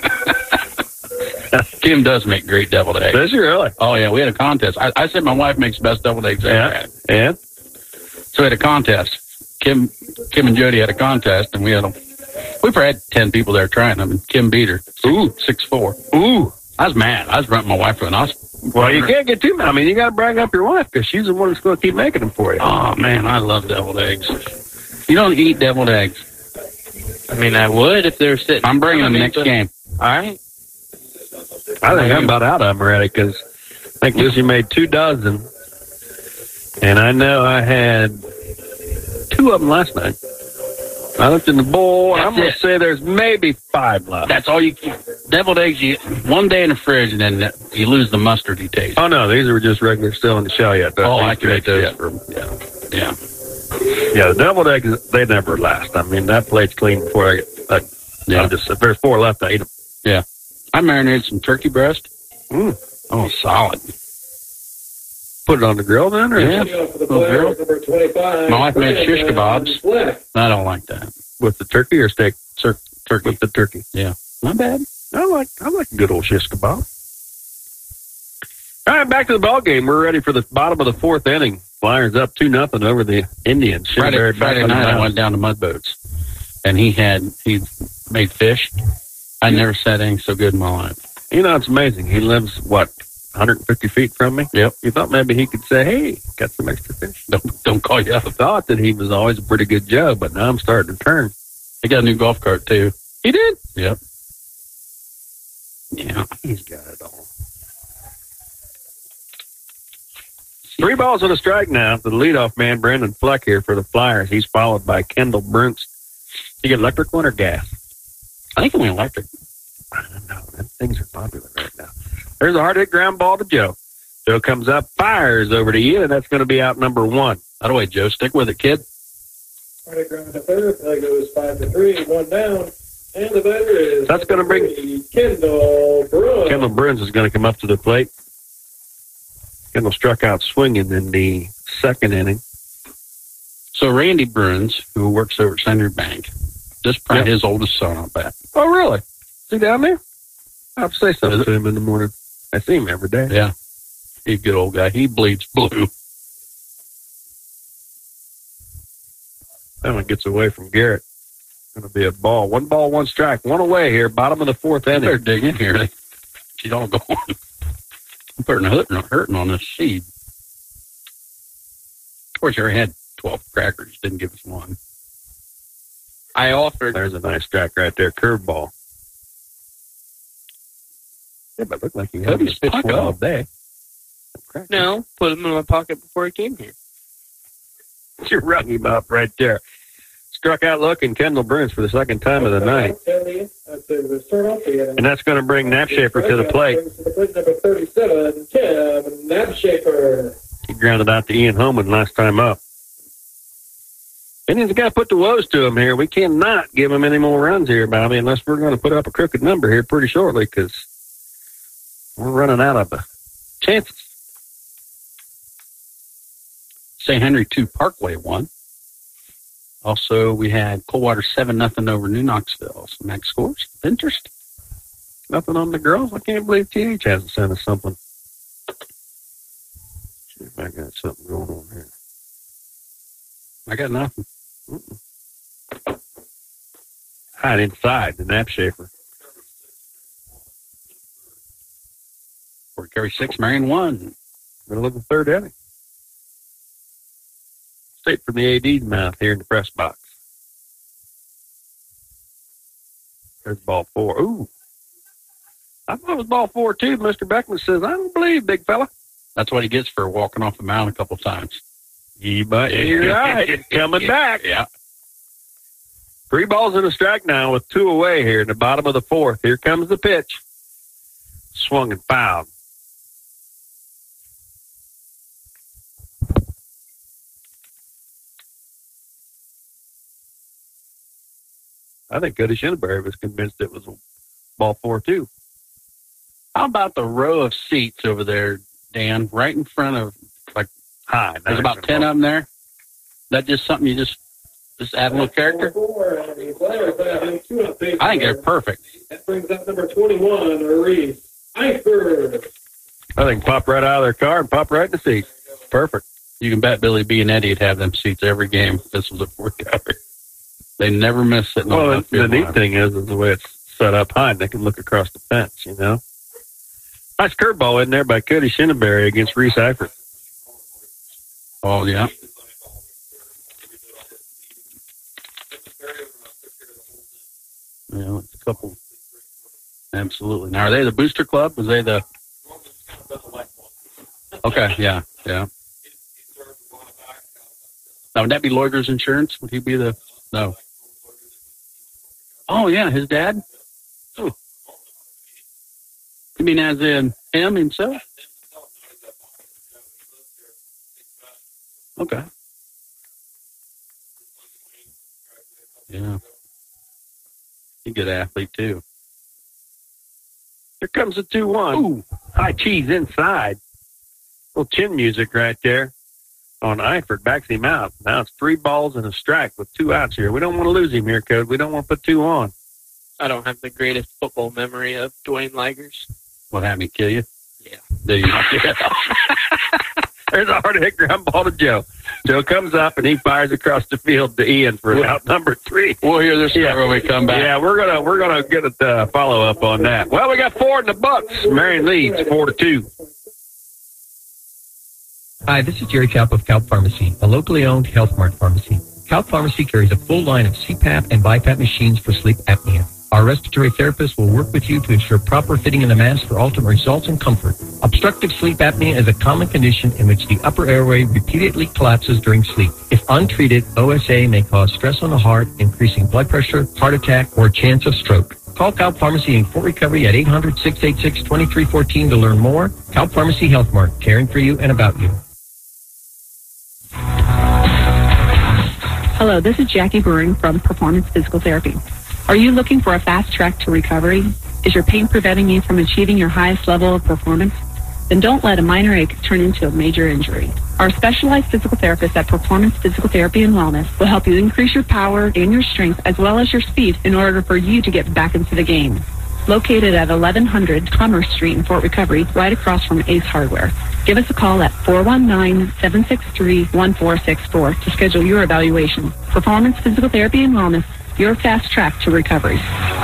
plate. Kim does make great deviled eggs. Does she really? Oh, yeah, we had a contest. I, I said my wife makes the best deviled eggs I ever Yeah. had. And? So we had a contest. Kim Kim and Jody had a contest, and we had a, we probably had ten people there trying them, and Kim beat her. Ooh, six four. Ooh. I was mad. I was running my wife for an Oscar. Well, you can't get too mad. I mean, you got to brag up your wife because she's the one that's going to keep making them for you. Oh, man, I love deviled eggs. You don't eat deviled eggs. I mean, I would if they were sitting. I'm bringing I them mean, next but- game. All right. I think I'm about out of them already because I think Lucy made two dozen. And I know I had two of them last night. I looked in the bowl, and I'm going to say there's maybe five left. That's all you keep. Deviled eggs, you one day in the fridge, and then you lose the mustardy taste. Oh, no, these are just regular still in the shell yet. Oh, I can make those. Yeah. For, yeah, yeah. Yeah, the deviled eggs, they never last. I mean, that plate's clean before I get, I, Yeah. I'm just, if there's four left, I eat them. Yeah. I marinated some turkey breast. Mm. Oh, solid. put it on the grill then? Or Yeah. For the Oh, girl. Flyers, number twenty-five. My wife made shish Brandon kebabs. Fleck. I don't like that. with the turkey or steak? Tur- turkey. With the turkey. Yeah. Not bad. I like I like a good old shish kebab. All right, back to the ball game. We're ready for the bottom of the fourth inning. Flyers up two nothing over the Indians. Friday, Shinneberry back Friday on the night, I mound. went down to Mud Boats, and he had he made fish. I never said anything so good in my life. You know, it's amazing. He lives what one hundred fifty feet from me. Yep. You thought maybe he could say, "Hey, got some extra fish." Don't don't call you up. I thought that he was always a pretty good Joe, but now I'm starting to turn. He got a new golf cart too. He did. Yep. Yeah. He's got it all. Three balls and a strike now. The leadoff man, Brandon Fleck, here for the Flyers. He's followed by Kendall Bruns. You get electric one or gas? I think he went electric. I don't know. Them things are popular right now. There's a hard hit ground ball to Joe. Joe comes up, fires over to you, and that's going to be out number one. By the way, Joe, stick with it, kid. Right ground to third. That goes five to three. One down. And the batter is That's going to bring Kendall Bruns. Kendall Bruns is going to come up to the plate. Kendall struck out swinging in the second inning. So Randy Bruns, who works over at Senator Bank, just brought Yep. his oldest son on back. Oh, really? Is he down there? I'll have to say something to him in the morning. I see him every day. Yeah. He's a good old guy. He bleeds blue. That one gets away from Garrett. Going to be a ball. One ball, one strike. One away here. Bottom of the fourth You inning. better dig in here. She's all going. I'm putting hurting, hurting on this seed. Of course, you already had twelve crackers. Didn't give us one. I offered. There's a nice strike right there. Curveball. Yeah, but it looked like he had Cody's his pitch pocket well all off. day. No, put them in my pocket before he came here. You rung him up right there. Struck out looking Kendall Bruns for the second time of the night. And that's going to bring Knapshafer to the plate. To the plate number thirty-seven, Tim Knapshafer. He grounded out to Ian Holman last time up. Indians got to put the woes to him here. We cannot give him any more runs here, Bobby, unless we're going to put up a crooked number here pretty shortly because we're running out of uh, chances. Saint Henry two Parkway won. Also, we had Coldwater seven nothing over New Knoxville. Some max scores of interest. Nothing on the girls. I can't believe T H hasn't sent us something. See if I got something going on here. I got nothing. Mm-mm. Hide inside the Knapshafer. Fort Carry six, Marion one. Middle of the third inning. Straight from the A D's mouth here in the press box. There's ball four. Ooh. I thought it was ball four, too. Mister Beckman says, I don't believe, big fella. That's what he gets for walking off the mound a couple times. You but you're right. Coming back. Yeah. Three balls and a strike now with two away here in the bottom of the fourth. Here comes the pitch. Swung and fouled. I think Cody Shinneberry was convinced it was a ball four, too. How about the row of seats over there, Dan, right in front of, like, high? There's about ten of them there. That just something you just, just add a little character? I think they're perfect. That brings up number twenty-one, Reese Eifert. I think pop right out of their car and pop right in the seat. Perfect. You can bet Billy B and Eddie would have them seats every game. This was a fourth cover. They never miss sitting on Well, the the, field neat line. thing is, is the way it's set up high. They can look across the fence, you know. Nice curveball in there by Cody Shinneberry against Reese Eifert. Oh, yeah. Yeah, it's a couple. Absolutely. Now, are they the Booster Club? Was they the? Okay, yeah, yeah. Now, would that be Loiter's Insurance? Would he be the? No. Oh, yeah, his dad? Oh. You mean as in him himself? Okay. Yeah. He's a good athlete, too. Here comes the two one. Ooh. High cheese inside. Little chin music right there on Eifert. Backs him out. Now it's three balls and a strike with two outs here. We don't want to lose him here, Code. We don't want to put two on. I don't have the greatest football memory of Dwayne Ligers. What happened? He kill you? Yeah. Do you? There's a hard hit ground ball to Joe. Joe comes up and he fires across the field to Ian for out number three. We'll hear this yeah. when we come back. Yeah, we're gonna we're gonna get a uh, follow up on that. Well, we got four in the Bucks. Marion leads four to two. Hi, this is Jerry Kaup of Kaup Pharmacy, a locally owned Health Mart pharmacy. Kaup Pharmacy carries a full line of C PAP and BiPAP machines for sleep apnea. Our respiratory therapist will work with you to ensure proper fitting in the mask for ultimate results and comfort. Obstructive sleep apnea is a common condition in which the upper airway repeatedly collapses during sleep. If untreated, O S A may cause stress on the heart, increasing blood pressure, heart attack, or chance of stroke. Call Kaup Pharmacy in Fort Recovery at eight hundred, six eight six, two three one four to learn more. Kaup Pharmacy Health Mart, caring for you and about you. Hello, this is Jackie Brewing from Performance Physical Therapy. Are you looking for a fast track to recovery? Is your pain preventing you from achieving your highest level of performance? Then don't let a minor ache turn into a major injury. Our specialized physical therapists at Performance Physical Therapy and Wellness will help you increase your power and your strength as well as your speed in order for you to get back into the game. Located at eleven hundred Commerce Street in Fort Recovery, right across from Ace Hardware. Give us a call at four one nine, seven six three, one four six four to schedule your evaluation. Performance Physical Therapy and Wellness, your fast track to recovery.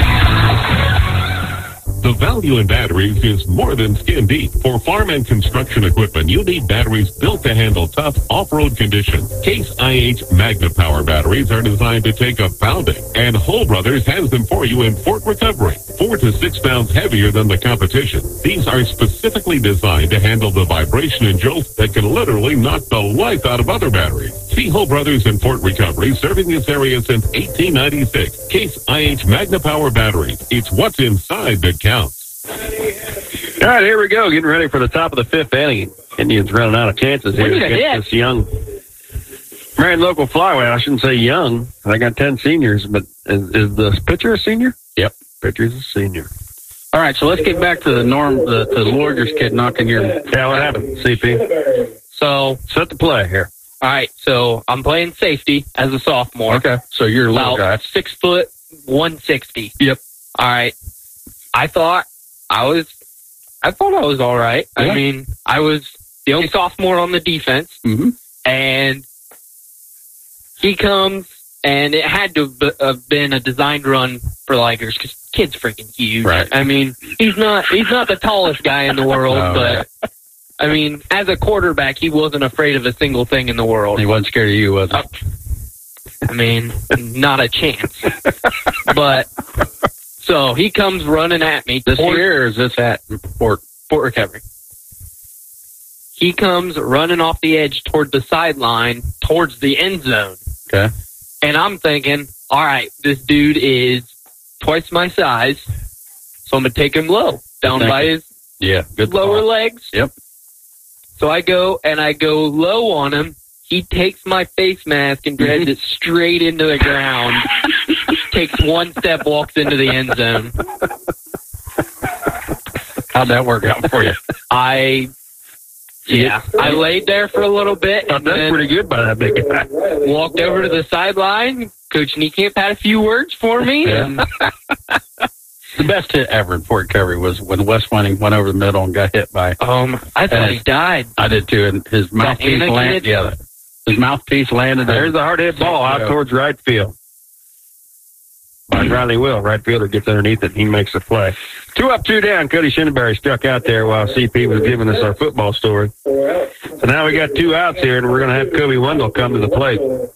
The value in batteries is more than skin deep. For farm and construction equipment, you need batteries built to handle tough off-road conditions. Case I H Magna Power batteries are designed to take a pounding, and Hull Brothers has them for you in Fort Recovery. Four to six pounds heavier than the competition. These are specifically designed to handle the vibration and jolt that can literally knock the life out of other batteries. See Hull Brothers in Fort Recovery, serving this area since eighteen ninety-six. Case I H Magna Power batteries. It's what's inside that counts. All right, here we go. Getting ready for the top of the fifth inning. Indians running out of chances here against this young Marion local flyweight. I shouldn't say young. I got ten seniors, but is, is the pitcher a senior? Yep. Pitcher's a senior. All right, so let's get back to the norm, the, to the Lorgers kid knocking your... Yeah, what happened, C P? So... Set the play here. All right, so I'm playing safety as a sophomore. Okay, so you're a little guy. Six foot, one sixty. Yep. All right. I thought I was, I thought I was all right. Yeah. I mean, I was the only sophomore on the defense, mm-hmm. and he comes, and it had to have been a designed run for Ligers because kid's freaking huge. Right. I mean, he's not, he's not the tallest guy in the world, oh, but. Right. I mean, as a quarterback, he wasn't afraid of a single thing in the world. He wasn't scared of you, was he? Uh, I mean, not a chance. But, so he comes running at me. This toward, year, or is this at Fort, Fort Recovery? He comes running off the edge toward the sideline, towards the end zone. Okay. And I'm thinking, all right, this dude is twice my size, so I'm going to take him low, down by his yeah, good lower call. legs. Yep. So I go and I go low on him. He takes my face mask and drags it straight into the ground. Takes one step, walks into the end zone. How'd that work out for you? I, yeah, I laid there for a little bit. Oh, that's pretty good by that big guy. Walked over to the sideline. Coach Niekamp had a few words for me. Yeah. And the best hit ever in Fort Recovery was when Wes Winning went over the middle and got hit by. Um, I thought he died. I did too, and his mouthpiece landed. Yeah, his mouthpiece landed. There's a hard hit ball out towards right field. By Riley Will, right fielder gets underneath it, and he makes the play. Two up, two down. Cody Shinneberry struck out there while C P was giving us our football story. So now we got two outs here, and we're going to have Kobe Wendell come to the plate.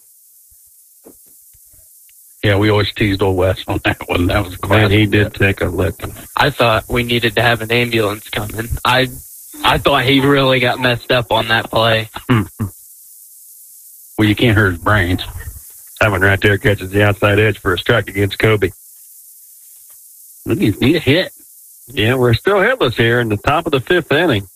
Yeah, we always teased old Wes on that one. That was Man, he did take a lick. I thought we needed to have an ambulance coming. I I thought he really got messed up on that play. Well, you can't hurt his brains. That one right there catches the outside edge for a strike against Kobe. Look, he need a hit. Yeah, we're still hitless here in the top of the fifth inning.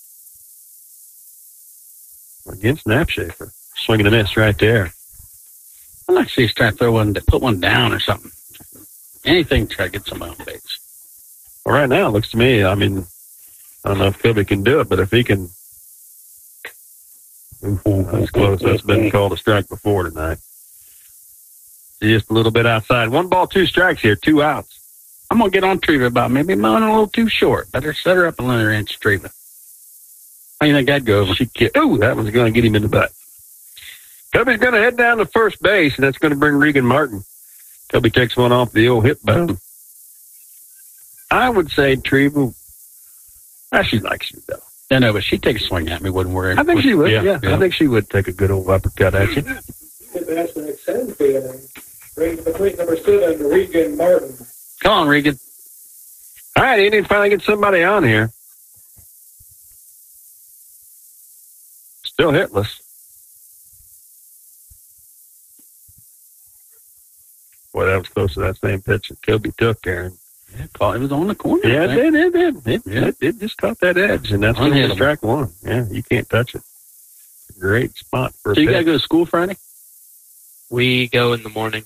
Against Knapshafer. Swinging a miss right there. I'd like to see he's trying to throw one, put one down or something. Anything to try to get somebody on base. Well, right now, it looks to me, I mean, I don't know if Kobe can do it, but if he can Ooh, that's close. That's been called a strike before tonight. Just a little bit outside. One ball, two strikes here, two outs. I'm going to get on Treva about maybe mowing a little too short. Better set her up another inch, Treva. How do you think that'd go? She kicked. Ooh, that one's going to get him in the butt. Kobe's going to head down to first base, and that's going to bring Regan Martin. Kobe takes one off the old hip bone. I would say Treva, ah, she likes you, though. I know, but she'd take a swing at me, wouldn't worry. I think she would, yeah, yeah, yeah. I think she would take a good old uppercut at you. That's an extended feeling. Brings the plate number seven, Regan Martin. Come on, Regan. All right, Indians finally get somebody on here. Still hitless. Boy, that was close to that same pitch that Kobe took there. Yeah, caught, it was on the corner. Yeah, it did, it did. It, yeah. it, it just caught that edge, and that's going to be strike one. Yeah, you can't touch it. Great spot for a So you pitch. got to go to school Friday? We go in the morning.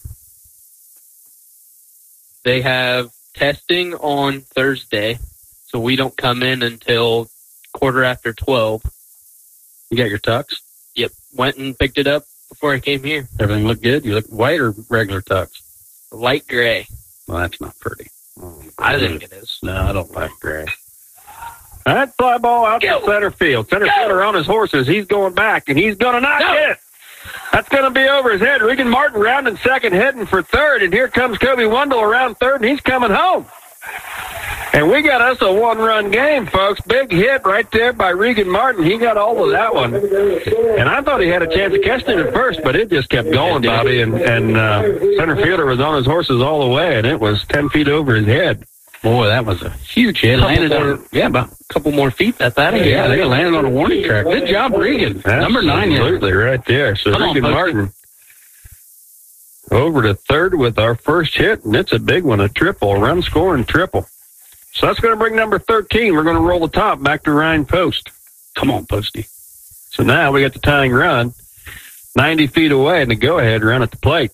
They have testing on Thursday, so we don't come in until quarter after twelve. You got your tux? Yep. Went and picked it up before I came here. Everything looked good? You look white or regular tux? Light gray. Well, that's not pretty. I think it is. No, I don't like gray. All right, fly ball out to center field. Center fielder on his horses. He's going back, and he's going to knock it. That's going to be over his head. Regan Martin rounding second, heading for third, and here comes Kobe Wendell around third, and he's coming home. And we got us a one-run game, folks. Big hit right there by Regan Martin. He got all of that one. And I thought he had a chance of catching it at first, but it just kept going, Bobby. And, and uh, center fielder was on his horses all the way, and it was ten feet over his head. Boy, that was a huge hit. Landed on, yeah, about a couple more feet. That's out of here. Yeah, they landed on a warning track. Good job, Regan. Number nine. Absolutely, right there. So Come Regan on, Martin over to third with our first hit, and it's a big one, a triple, a run scoring triple. So that's going to bring number thirteen. We're going to roll the top back to Ryan Post. Come on, Posty. So now we got the tying run, ninety feet away, and the go-ahead run at the plate.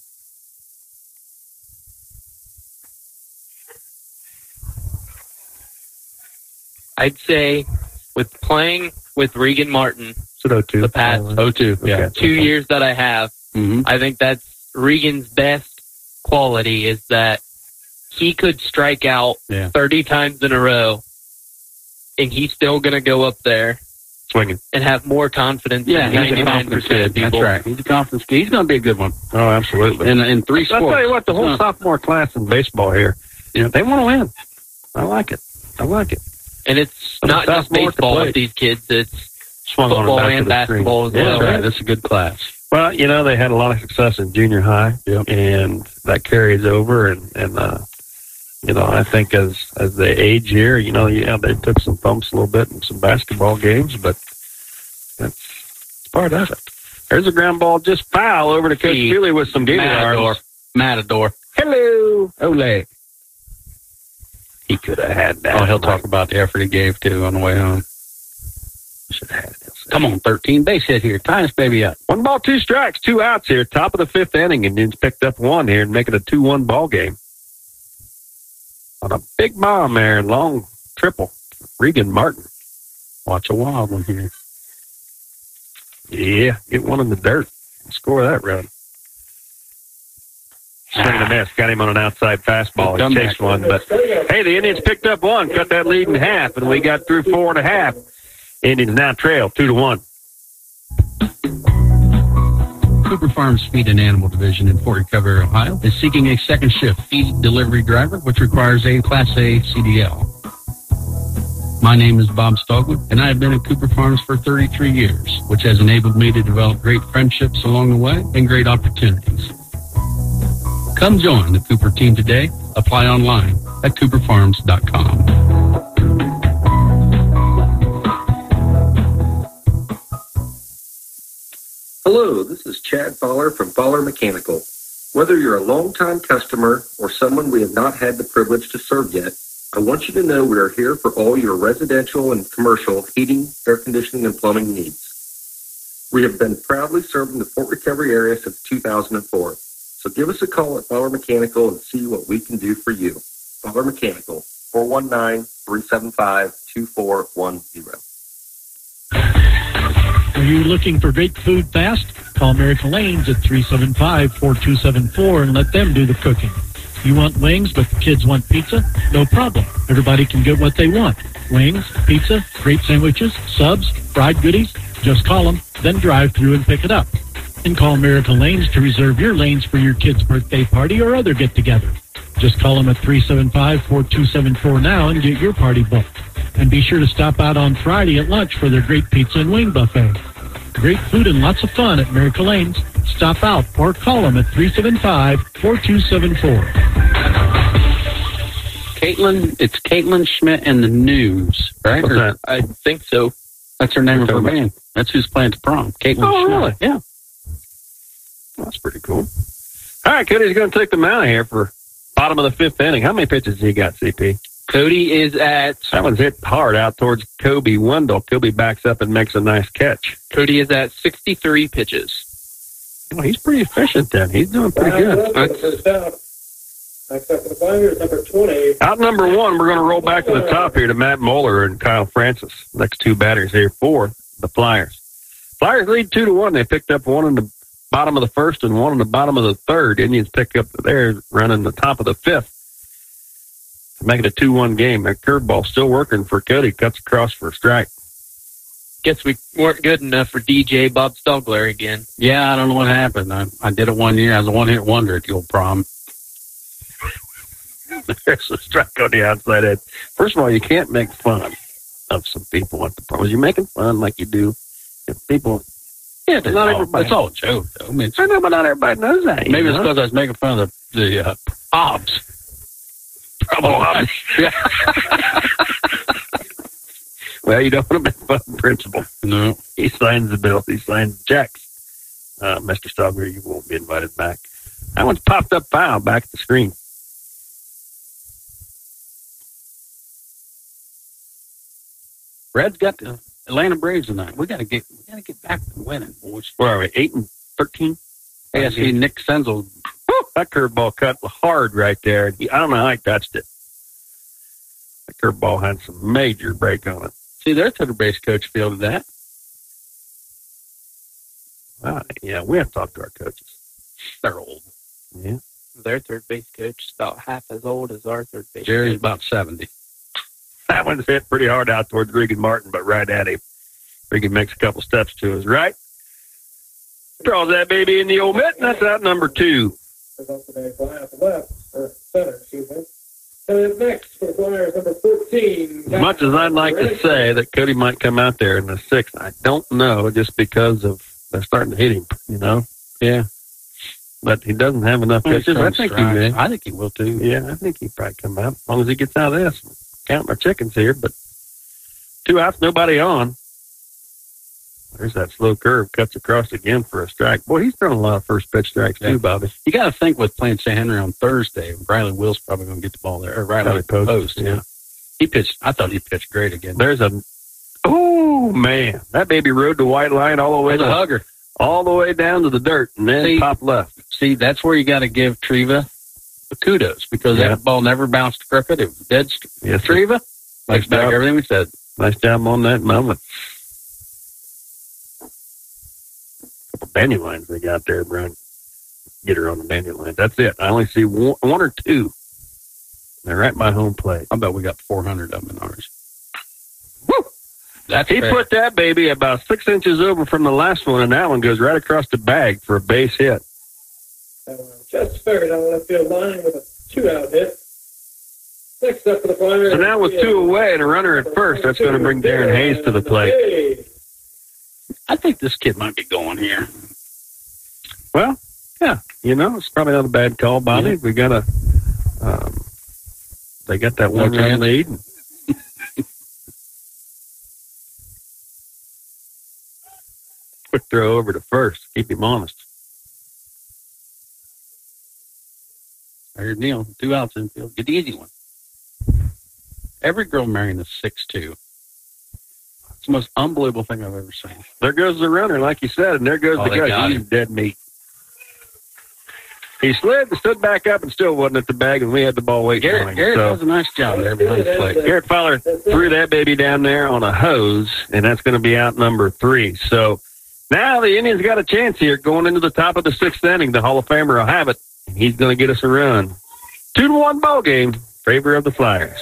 I'd say with playing with Regan Martin, so oh two. the past oh two, yeah. Okay. two years that I have, mm-hmm. I think that's Regan's best quality is that he could strike out yeah. thirty times in a row, and he's still going to go up there swinging and have more confidence yeah, than ninety-nine percent of people. That's right. He's a confidence kid. He's going to be a good one. Oh, absolutely. In, in three sports. I'll tell you what, the whole no. sophomore class in baseball here, yeah. they want to win. I like it. I like it. And it's but not just baseball with these kids. It's Swung football on and basketball as yeah, well. That's right. That's a good class. Well, you know, they had a lot of success in junior high, yep. and that carries over. And, and uh, you know, I think as as they age here, you know, yeah, they took some bumps a little bit in some basketball games, but that's part of it. There's a ground ball just foul over to Coach Feely with some gator arms. Matador. Hello. Ole. He could have had that. Oh, he'll talk about the effort he gave, too, on the way home. Should have had it. Come on, thirteen. Base hit here. Tie this baby up. One ball, two strikes, two outs here. Top of the fifth inning. Indians picked up one here and make it a two one ball game. On a big bomb there, long triple. Regan Martin. Watch a wild one here. Yeah, get one in the dirt. Score that run. Swing and a miss. Got him on an outside fastball. He chased one, but hey, the Indians picked up one, cut that lead in half, and we got through four and a half. Indians now trail two to one. Cooper Farms Feed and Animal Division in Fort Recovery, Ohio, is seeking a second shift feed delivery driver, which requires a Class A C D L. My name is Bob Stogwood, and I have been at Cooper Farms for thirty-three years, which has enabled me to develop great friendships along the way and great opportunities. Come join the Cooper team today. Apply online at cooper farms dot com. Hello, this is Chad Fowler from Fowler Mechanical. Whether you're a longtime customer or someone we have not had the privilege to serve yet, I want you to know we are here for all your residential and commercial heating, air conditioning, and plumbing needs. We have been proudly serving the Fort Recovery area since two thousand four. So give us a call at Fowler Mechanical and see what we can do for you. Fowler Mechanical, four one nine, three seven five, two four one zero. Are you looking for great food fast? Call Miracle Lanes at three seven five, four two seven four and let them do the cooking. You want wings, but the kids want pizza? No problem. Everybody can get what they want. Wings, pizza, great sandwiches, subs, fried goodies. Just call them, then drive through and pick it up. And call Miracle Lanes to reserve your lanes for your kid's birthday party or other get-together. Just call them at three seven five, four two seven four now and get your party booked. And be sure to stop out on Friday at lunch for their great pizza and wing buffet. Great food and lots of fun at Miracle Lanes. Stop out or call them at three seven five, four two seven four. Caitlin, it's Caitlin Schmidt and the News, right? What's Or- that? I think so. That's her name of her Okay. band. That's who's playing at the prom. Caitlin Oh, Schmidt. really? Yeah. That's pretty cool. All right, Cody's going to take them out of here for bottom of the fifth inning. How many pitches has he got, C P? Cody is at That one's hit hard out towards Kobe Wendell. Kobe backs up and makes a nice catch. Cody is at sixty-three pitches. Well, he's pretty efficient then. He's doing pretty Round good. one for the first out. Next up for the Flyers, number twenty. Out number one, we're going to roll back to the top here to Matt Moeller and Kyle Francis. Next two batters here for the Flyers. Flyers lead two to one. They picked up one in the bottom of the first and one in the bottom of the third. Indians pick up theirs running the top of the fifth to make it a two one game. That curveball still working for Cody. Cuts across for a strike. Guess we weren't good enough for D J Bob Stogler again. Yeah, I don't know what happened. I, I did it one year. I was a one-hit wonder at the old prom. There's a strike on the outside edge. First of all, you can't make fun of some people at the prom. You're making fun like you do if people. Yeah, Not not everybody- It's all a joke, though. I mean, it's, I know, but not everybody knows that. maybe you it's know? because I was making fun of the, the uh, probs. Oh, yeah. Well, you don't want to make fun of the principal. No. He signs the bill. He signs the checks. Uh, Mister Stogler, you won't be invited back. That one's popped up foul back at the screen. Red's got the Atlanta Braves tonight. We got to get we got to get back to winning, boys. Where are we? Eight and thirteen. Yeah, see, Nick Senzel. Woo, that curveball cut hard right there. He, I don't know how he touched it. That curveball had some major break on it. See, their third base coach fielded that. Ah, yeah, we have to talk to our coaches. They're old. Yeah. Their third base coach is about half as old as our third base Jerry's coach. about seventy. That one's hit pretty hard out towards Regan Martin, but right at him. Regan makes a couple steps to his right. Draws that baby in the old mitt, and that's out number two. There's also a fly out the left, or center, excuse me. Coming up next for the Flyers, number fourteen. As much as I'd like to say that Cody might come out there in the sixth, I don't know, just because of they're starting to hit him, you know? Yeah. But he doesn't have enough pitches. I think he may. I think he will, too. Yeah, I think he'd probably come out as long as he gets out of this. Counting our chickens here, but two outs, nobody on. There's that slow curve, cuts across again for a strike. Boy, he's thrown a lot of first pitch strikes Yeah. too, Bobby. You got to think with playing Saint Henry on Thursday, Riley Will's probably going to get the ball there. Or Riley Riley Post, Post, yeah. yeah. He pitched, I thought he pitched great again. There's a, oh man, that baby rode the white line all the way There's to a hugger. all the way down to the dirt, and then See- top left. See, that's where you got to give Treva the kudos because Yeah. that ball never bounced crooked. It was dead. St- Yes, sir. Treva, Nice takes back job. everything we said. Nice job on that moment. Couple dandelions they got there, Brian. Get her on the dandelions. That's it. I only see one, one or two. They're right by home plate. I bet we got four hundred of them in ours. Woo! That's He fair. put that baby about six inches over from the last one, and that one goes right across the bag for a base hit. Uh, just figured on the left field line with a two-out hit. Next up for the Flyers. So now with two away and a runner at first, that's going to bring Darren Hayes to the plate. Hey. I think this kid might be going here. Well, yeah, you know, it's probably not a bad call, Bobby. Yeah. We got a, um, they got that one run chance. lead. Quick throw over to first. Keep him honest. There's Neil. Two outs infield. Get the easy one. Every girl marrying is six two. It's the most unbelievable thing I've ever seen. There goes the runner, like you said, and there goes Oh, the they guy. got He's him. dead meat. He slid and stood back up and still wasn't at the bag, and we had the ball waiting for Garrett, him. Garrett So does a nice job there behind the plate. Garrett Fowler threw that baby down there on a hose, and that's going to be out number three. So Now the Indians got a chance here going into the top of the sixth inning. The Hall of Famer will have it. He's going to get us a run. Two to one ball game, favor of the Flyers.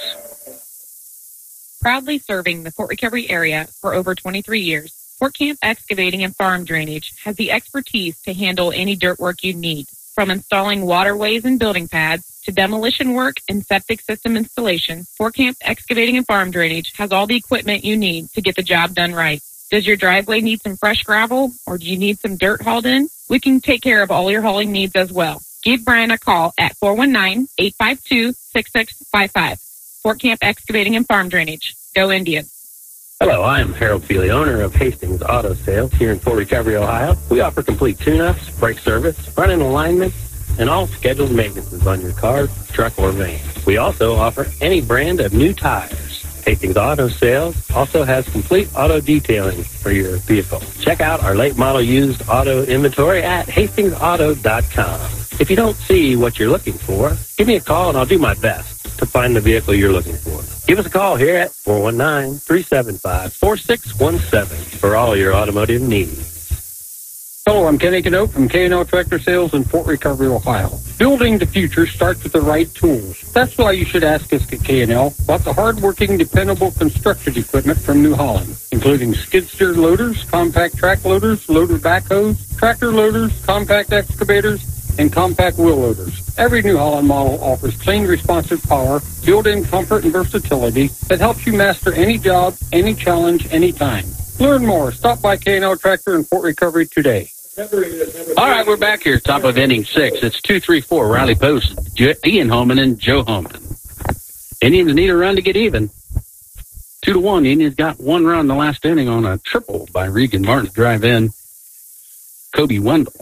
Proudly serving the Fort Recovery area for over twenty-three years, Fort Camp Excavating and Farm Drainage has the expertise to handle any dirt work you need. From installing waterways and building pads to demolition work and septic system installation, Fort Camp Excavating and Farm Drainage has all the equipment you need to get the job done right. Does your driveway need some fresh gravel, or do you need some dirt hauled in? We can take care of all your hauling needs as well. Give Brian a call at four one nine, eight five two, six six five five. Fort Camp Excavating and Farm Drainage. Go Indians. Hello, I'm Harold Feely, owner of Hastings Auto Sales here in Fort Recovery, Ohio. We offer complete tune-ups, brake service, front-end alignment, and all scheduled maintenances on your car, truck, or van. We also offer any brand of new tires. Hastings Auto Sales also has complete auto detailing for your vehicle. Check out our late model used auto inventory at hastings auto dot com. If you don't see what you're looking for, give me a call and I'll do my best to find the vehicle you're looking for. Give us a call here at four one nine, three seven five, four six one seven for all your automotive needs. Hello, I'm Kenny Canoe from K and L Tractor Sales in Fort Recovery, Ohio. Building the future starts with the right tools. That's why you should ask us at K and L about the hard-working, dependable construction equipment from New Holland, including skid steer loaders, compact track loaders, loader backhoes, tractor loaders, compact excavators, and compact wheel loaders. Every New Holland model offers clean, responsive power, built-in comfort and versatility that helps you master any job, any challenge, anytime. Learn more. Stop by K and L Tractor in Fort Recovery today. All right, we're back here, top of inning six. It's two three four, Riley Post, J- Ian Holman, and Joe Holman. Indians need a run to get even. Two to one. The Indians got one run in the last inning on a triple by Regan Martin to drive in Kobe Wendell.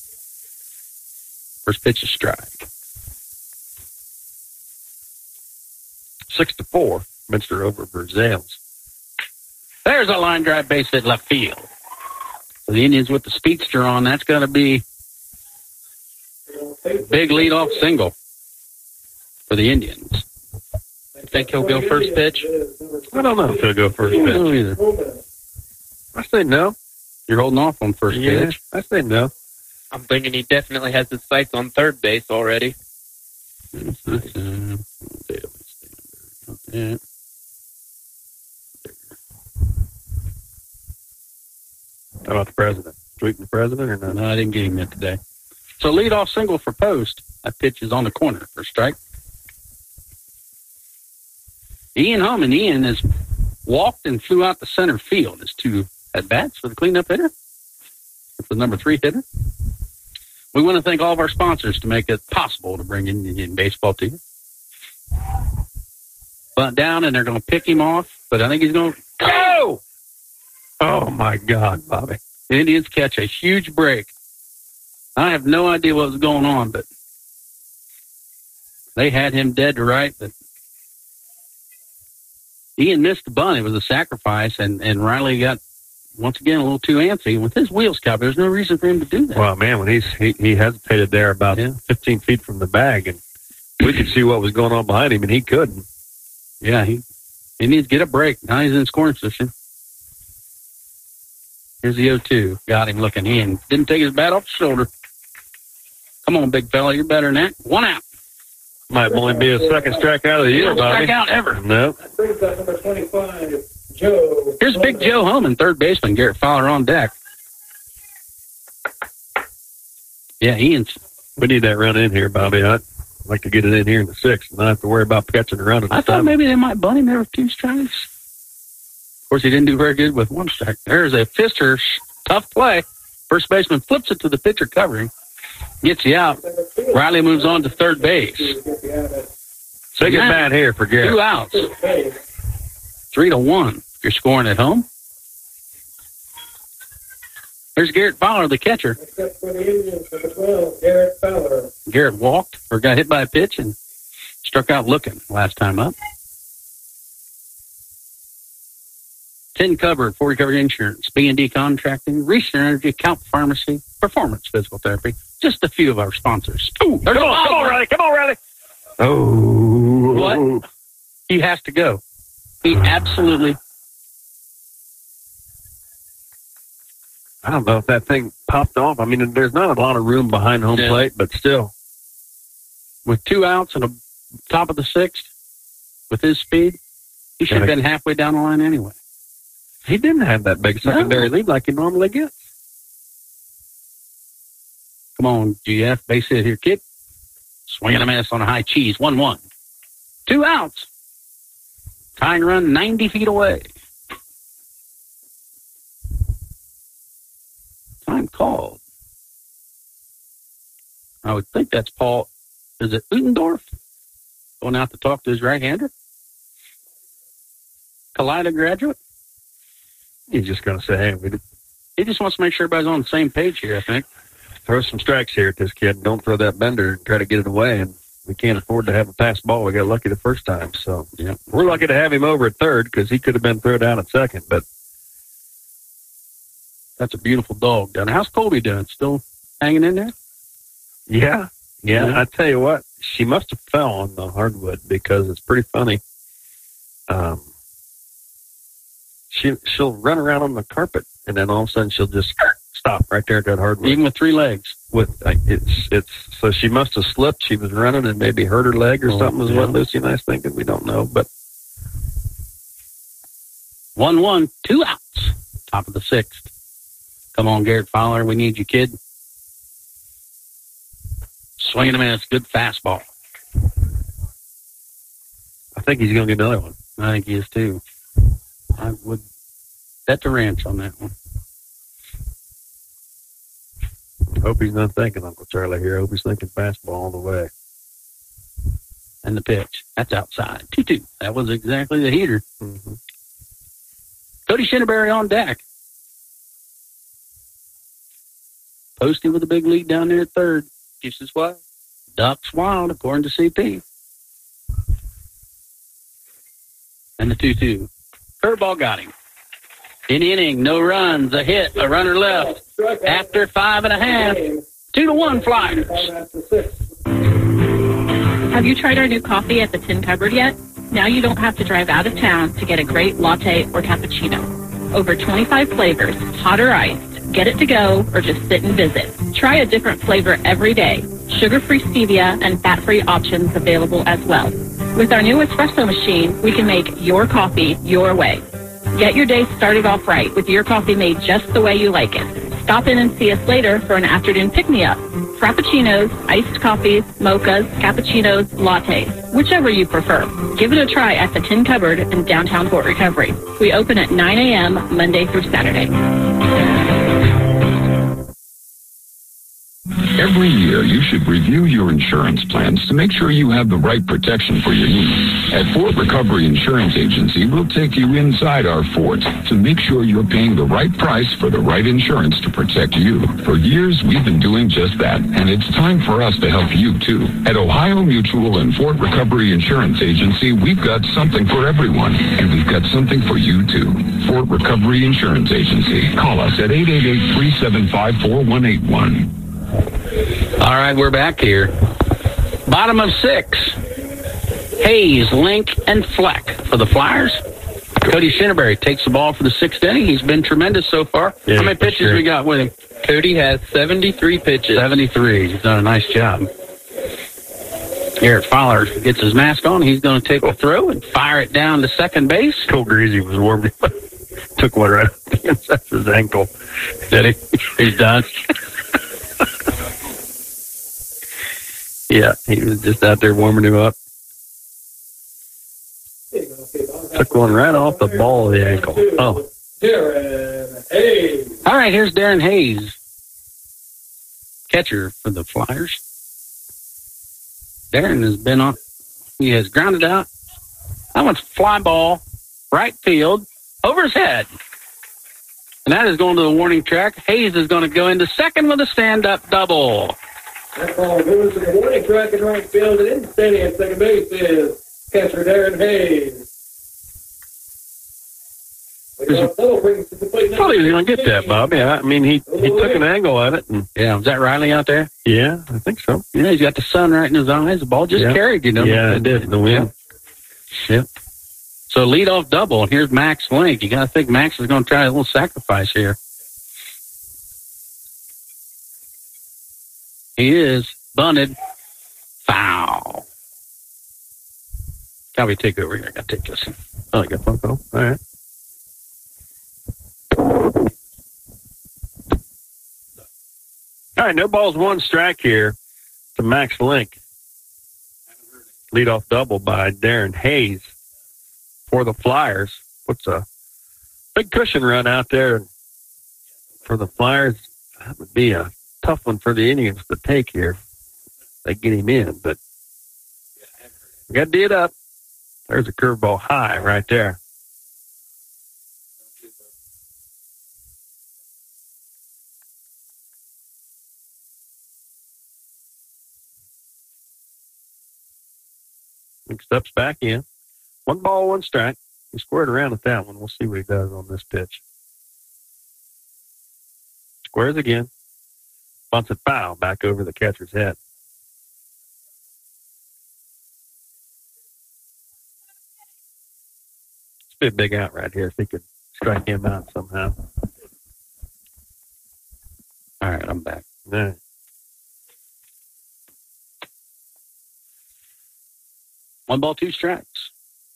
First pitch is strike. Six to four, Minster over Brazils. There's a line drive base hit left field. So the Indians with the speedster on, that's going to be a big leadoff single for the Indians. You think he'll go first pitch? I don't know if he'll go first pitch. I don't either. I say no. You're holding off on first Yeah, pitch. I say no. I'm thinking he definitely has his sights on third base already. Yeah. How about the president? Tweeting the president or not? No, I didn't get him yet today. So leadoff single for Post. That pitch is on the corner for strike. Ian Holman. Ian has walked and flew out to center field. His two at-bats for the cleanup hitter. For the number three hitter. We want to thank all of our sponsors to make it possible to bring Indian baseball to you. Bunt down, and they're going to pick him off, but I think he's going to go! Oh, my God, Bobby. The Indians catch a huge break. I have no idea what was going on, but they had him dead to right, but Ian missed the bunt. It was a sacrifice, and, and Riley got, once again, a little too antsy. With his wheels covered, there's no reason for him to do that. Well, man, when he's he, he hesitated there about Yeah. fifteen feet from the bag, and we could see what was going on behind him, and he couldn't. Yeah, he, he needs to get a break. Now he's in scoring position. Here's the oh two. Got him looking in. Didn't take his bat off the shoulder. Come on, big fella. You're better than that. One out. Might only be a second strikeout of the year, First Bobby. strikeout ever. No. That brings up number twenty-five, Joe. Here's Big Joe Holman, third baseman. Garrett Fowler on deck. Yeah, Ian's. We need that run in here, Bobby. I'd like to get it in here in the sixth and not have to worry about catching the run at the I thought time. maybe they might bunt him there with two strikes. Of course, he didn't do very good with one strike. There's a Pfister. Tough play. First baseman flips it to the pitcher covering. Gets you out. Riley moves on to third base. Second bat here for Garrett. Two outs. Three to one. If you're scoring at home. There's Garrett Fowler, the catcher. Except for the Indians, number twelve, Garrett Fowler. Garrett walked or got hit by a pitch and struck out looking last time up. Tin covered, Fort Recovery Insurance, B and D Contracting, Recent Energy, Calp Pharmacy, Performance Physical Therapy. Just a few of our sponsors. Ooh, Come on, come on, Riley. Come on, Riley. Oh. What? He has to go. He absolutely. I don't know if that thing popped off. I mean, there's not a lot of room behind home Yeah. plate, but still. With two outs and a top of the sixth, with his speed, he should have been halfway down the line anyway. He didn't have that big secondary No. lead like he normally gets. Come on, G F. Base hit here, kid. Swinging a miss on a high cheese. one one. Two outs. Tying run ninety feet away. Time called. I would think that's Paul. Is it Utendorf? Going out to talk to his right-hander? Kaleida graduate? He's just going to say, hey, we did He just wants to make sure everybody's on the same page here, I think. throw some strikes here at this kid. Don't throw that bender and try to get it away. And we can't afford to have a pass ball. We got lucky the first time. So yeah, we're lucky to have him over at third because he could have been thrown down at second. But that's a beautiful dog down there. How's Colby doing? Still hanging in there? yeah, yeah, Yeah. I tell you what, she must have fell on the hardwood because it's pretty funny. Um, she, she'll run around on the carpet and then all of a sudden she'll just stop right there at that hardwood. Even with three legs. With like, it's it's so she must have slipped. She was running and maybe hurt her leg or Oh, something. Is yeah. what Lucy and I was thinking. We don't know, but one one, two outs. Top of the sixth. Come on, Garrett Fowler. We need you, kid. Swinging a miss. Good fastball. I think he's going to get another one. I think he is too. I would bet the ranch on that one. Hope he's not thinking Uncle Charlie here. Hope he's thinking fastball all the way. And the pitch. That's outside. two two. That was exactly the heater. Mm-hmm. Cody Shinneberry on deck. Posty with a big lead down there at third. Deuces wild. Ducks wild, according to C P. And the two two. Curveball got him. In inning, no runs, a hit, a runner left. After five and a half, two to one Flyers. Have you tried our new coffee at the Tin Cupboard yet? Now you don't have to drive out of town to get a great latte or cappuccino. Over twenty-five flavors, hot or iced. Get it to go or just sit and visit. Try a different flavor every day. Sugar-free stevia and fat-free options available as well. With our new espresso machine, we can make your coffee your way. Get your day started off right with your coffee made just the way you like it. Stop in and see us later for an afternoon pick-me-up. Frappuccinos, iced coffees, mochas, cappuccinos, lattes, whichever you prefer. Give it a try at the Tin Cupboard in downtown Fort Recovery. We open at nine a.m. Monday through Saturday. Every year, you should review your insurance plans to make sure you have the right protection for your needs. At Fort Recovery Insurance Agency, we'll take you inside our fort to make sure you're paying the right price for the right insurance to protect you. For years, we've been doing just that, and it's time for us to help you, too. At Ohio Mutual and Fort Recovery Insurance Agency, we've got something for everyone, and we've got something for you, too. Fort Recovery Insurance Agency. Call us at eight eight eight, three seven five, four one eight one. All right, we're back here. Bottom of six. Hayes, Link, and Fleck for the Flyers. Cody Shinneberry takes the ball for the sixth inning. He's been tremendous so far. Yeah, How many for pitches sure. we got with him? Cody has seventy-three pitches. seventy-three. He's done a nice job. Garrett Fowler gets his mask on. He's going to take a throw and fire it down to second base. Cole Greasy was warming up. Took one right up against his ankle. Did he? He's done. Yeah, he was just out there warming him up. Took one right off the ball of the ankle. Oh. Darren Hayes. All right, here's Darren Hayes, catcher for the Flyers. Darren has been on. He has grounded out. That one's fly ball, right field, over his head. And that is going to the warning track. Hayes is going to go into second with a stand-up double. That ball goes to the warning track in right field, and in standing at second base is catcher Darren Hayes. Probably was going to get that, Bob. Yeah, I mean, he, he took an angle at it. And Yeah, was that Riley out there? yeah, I think so. Yeah, he's got the sun right in his eyes. The ball just Yeah. carried, you know. Yeah, it did. The wind. Yep. So lead off double, and here's Max Link. You got to think Max is going to try a little sacrifice here. He is bunted. Foul. Calby, take over here. I got to take this. Oh, I got a phone call. All right. All right, no balls, one strike here to Max Link. Leadoff double by Darren Hayes for the Flyers. Puts a big cushion run out there for the Flyers. That would be a tough one for the Indians to take here. They get him in, but we got to D it up. There's a curveball high right there. Steps back in. One ball, one strike. He squared around at that one. We'll see what he does on this pitch. Squares again. Bunts it foul back over the catcher's head. It's be a big out right here if he could strike him out somehow. All right, I'm back. All right. One ball, two strikes.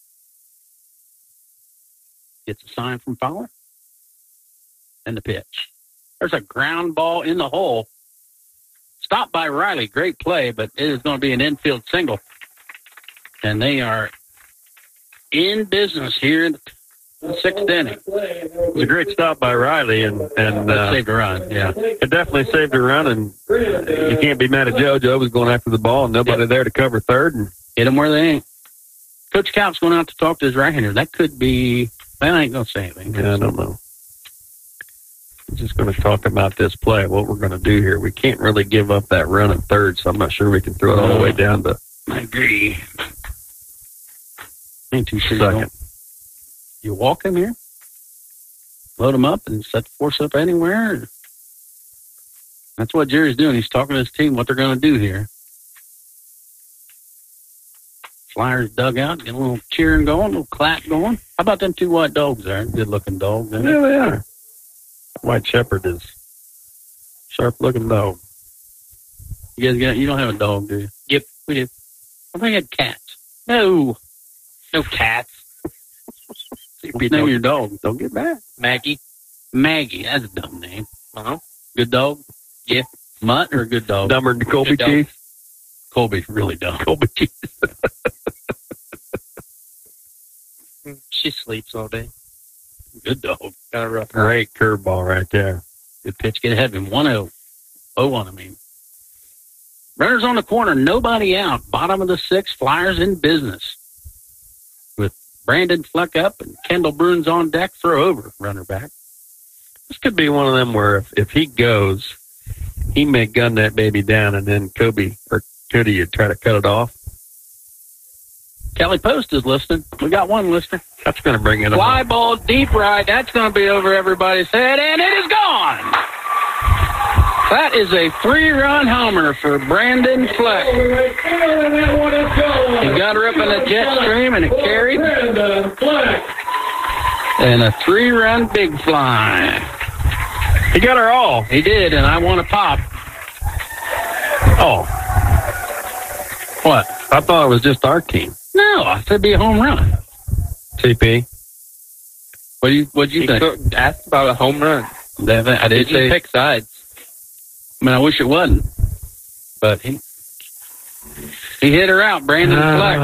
Gets a sign from Fowler. And the pitch. There's a ground ball in the hole. Stopped by Riley. Great play, but it is going to be an infield single. And they are in business here in the sixth inning. It was a great stop by Riley, and, and uh, saved a run, yeah. It definitely saved a run, and you can't be mad at Joe. Joe was going after the ball, and nobody yep. there to cover third. And hit them where they ain't. Coach Calp's going out to talk to his right-hander. That could be, well, I ain't going to say anything. Yeah, I don't know. I'm just going to talk about this play, what we're going to do here. We can't really give up that run at third, so I'm not sure we can throw it all the way down to I agree. Ain't too sure second. You, you walk him here, load him up, and set the force up anywhere. That's what Jerry's doing. He's talking to his team what they're going to do here. Flyers dug out, get a little cheering going, a little clap going. How about them two white dogs there? Good-looking dogs. Yeah, they are. White Shepherd is sharp-looking dog. You guys got, you don't have a dog, do you? Yep, we do. I think I had cats. No. No cats. What's the name of your dog? Don't get mad. Maggie. Maggie, that's a dumb name. Uh-huh. Good dog? Yeah. Mutt or a good dog? Dumber than Colby Cheese? Colby, really dumb. Colby Cheese. She sleeps all day. Good dog. Got a rough. Great curveball right there. Good pitch. Get ahead of him. one oh. oh one, I mean. Runners on the corner. Nobody out. Bottom of the sixth. Flyers in business. With Brandon Fleck up and Kendall Bruins on deck. Throw over. Runner back. This could be one of them where if, if he goes, he may gun that baby down, and then Kobe or Cody would try to cut it off. Kelly Post is listening. We got one listener. That's going to bring it up. Fly ball deep right. That's going to be over everybody's head, and it is gone. That is a three-run homer for Brandon Fleck. He got her up in the jet stream, and it carried. And a three-run big fly. He got her all. He did, and I want to pop. Oh. What? I thought it was just our team. No, I said it'd be a home run. T P. What do you What do you he think? Asked about a home run. That, I did Did say you pick sides? I mean, I wish it wasn't, but he he hit her out. Brandon uh, Fleck.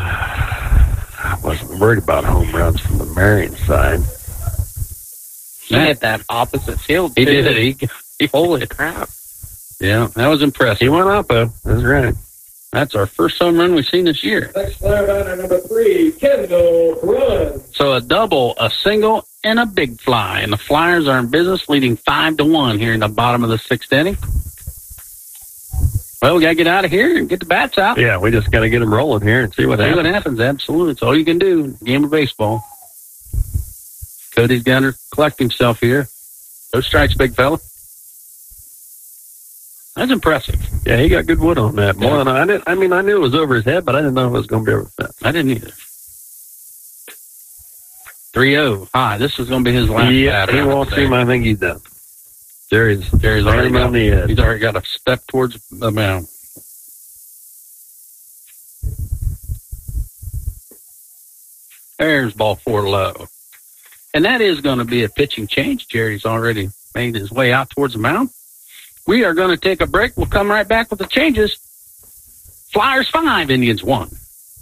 I wasn't worried about home runs from the Marion side. He hit that opposite field. He too. did. He, he Holy crap! Yeah, that was impressive. He went up, though. That's right. That's our first home run we've seen this year. Next flyer batter number three, Kendall Bruins. So a double, a single, and a big fly. And the Flyers are in business, leading five to one here in the bottom of the sixth inning. Well, we got to get out of here and get the bats out. Yeah, we just got to get them rolling here and see what see happens. what happens, absolutely. It's all you can do. Game of baseball. Cody's got to collect himself here. Those strikes, big fella. That's impressive. Yeah, he got good wood on that. More yeah. than I did. I mean, I knew it was over his head, but I didn't know if it was going to be over the fence. I didn't either. three oh. Hi, this is going to be his last yeah, batter. he won't see him. I think he's done. Jerry's, Jerry's already got, on the edge. he's already got a step towards the mound. There's ball four low. And that is going to be a pitching change. Jerry's already made his way out towards the mound. We are going to take a break. We'll come right back with the changes. Flyers five, Indians one.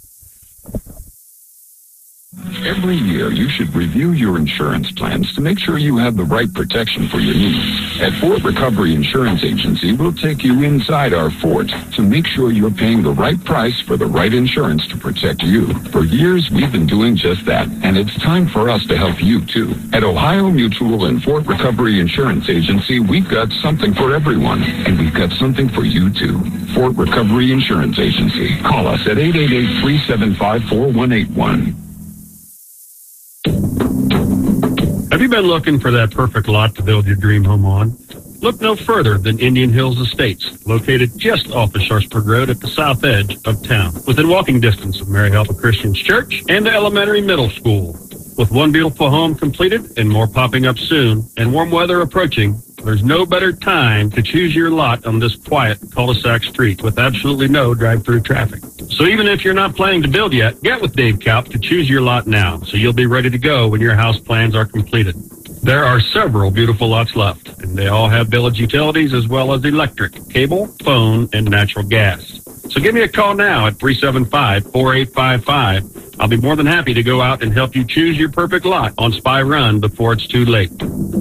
Every year, you should review your insurance plans to make sure you have the right protection for your needs. At Fort Recovery Insurance Agency, we'll take you inside our fort to make sure you're paying the right price for the right insurance to protect you. For years, we've been doing just that, and it's time for us to help you, too. At Ohio Mutual and Fort Recovery Insurance Agency, we've got something for everyone, and we've got something for you, too. Fort Recovery Insurance Agency. Call us at eight eight eight, three seven five, four one eight one. Have you been looking for that perfect lot to build your dream home on? Look no further than Indian Hills Estates, located just off the Sharpsburg Road at the south edge of town, within walking distance of Mary Help of Christians Church and the elementary middle school. With one beautiful home completed and more popping up soon, and warm weather approaching, there's no better time to choose your lot on this quiet cul-de-sac street with absolutely no drive-through traffic. So even if you're not planning to build yet, get with Dave Kaup to choose your lot now, so you'll be ready to go when your house plans are completed. There are several beautiful lots left, and they all have village utilities as well as electric, cable, phone, and natural gas. So give me a call now at three seven five, four eight five five. I'll be more than happy to go out and help you choose your perfect lot on Spy Run before it's too late.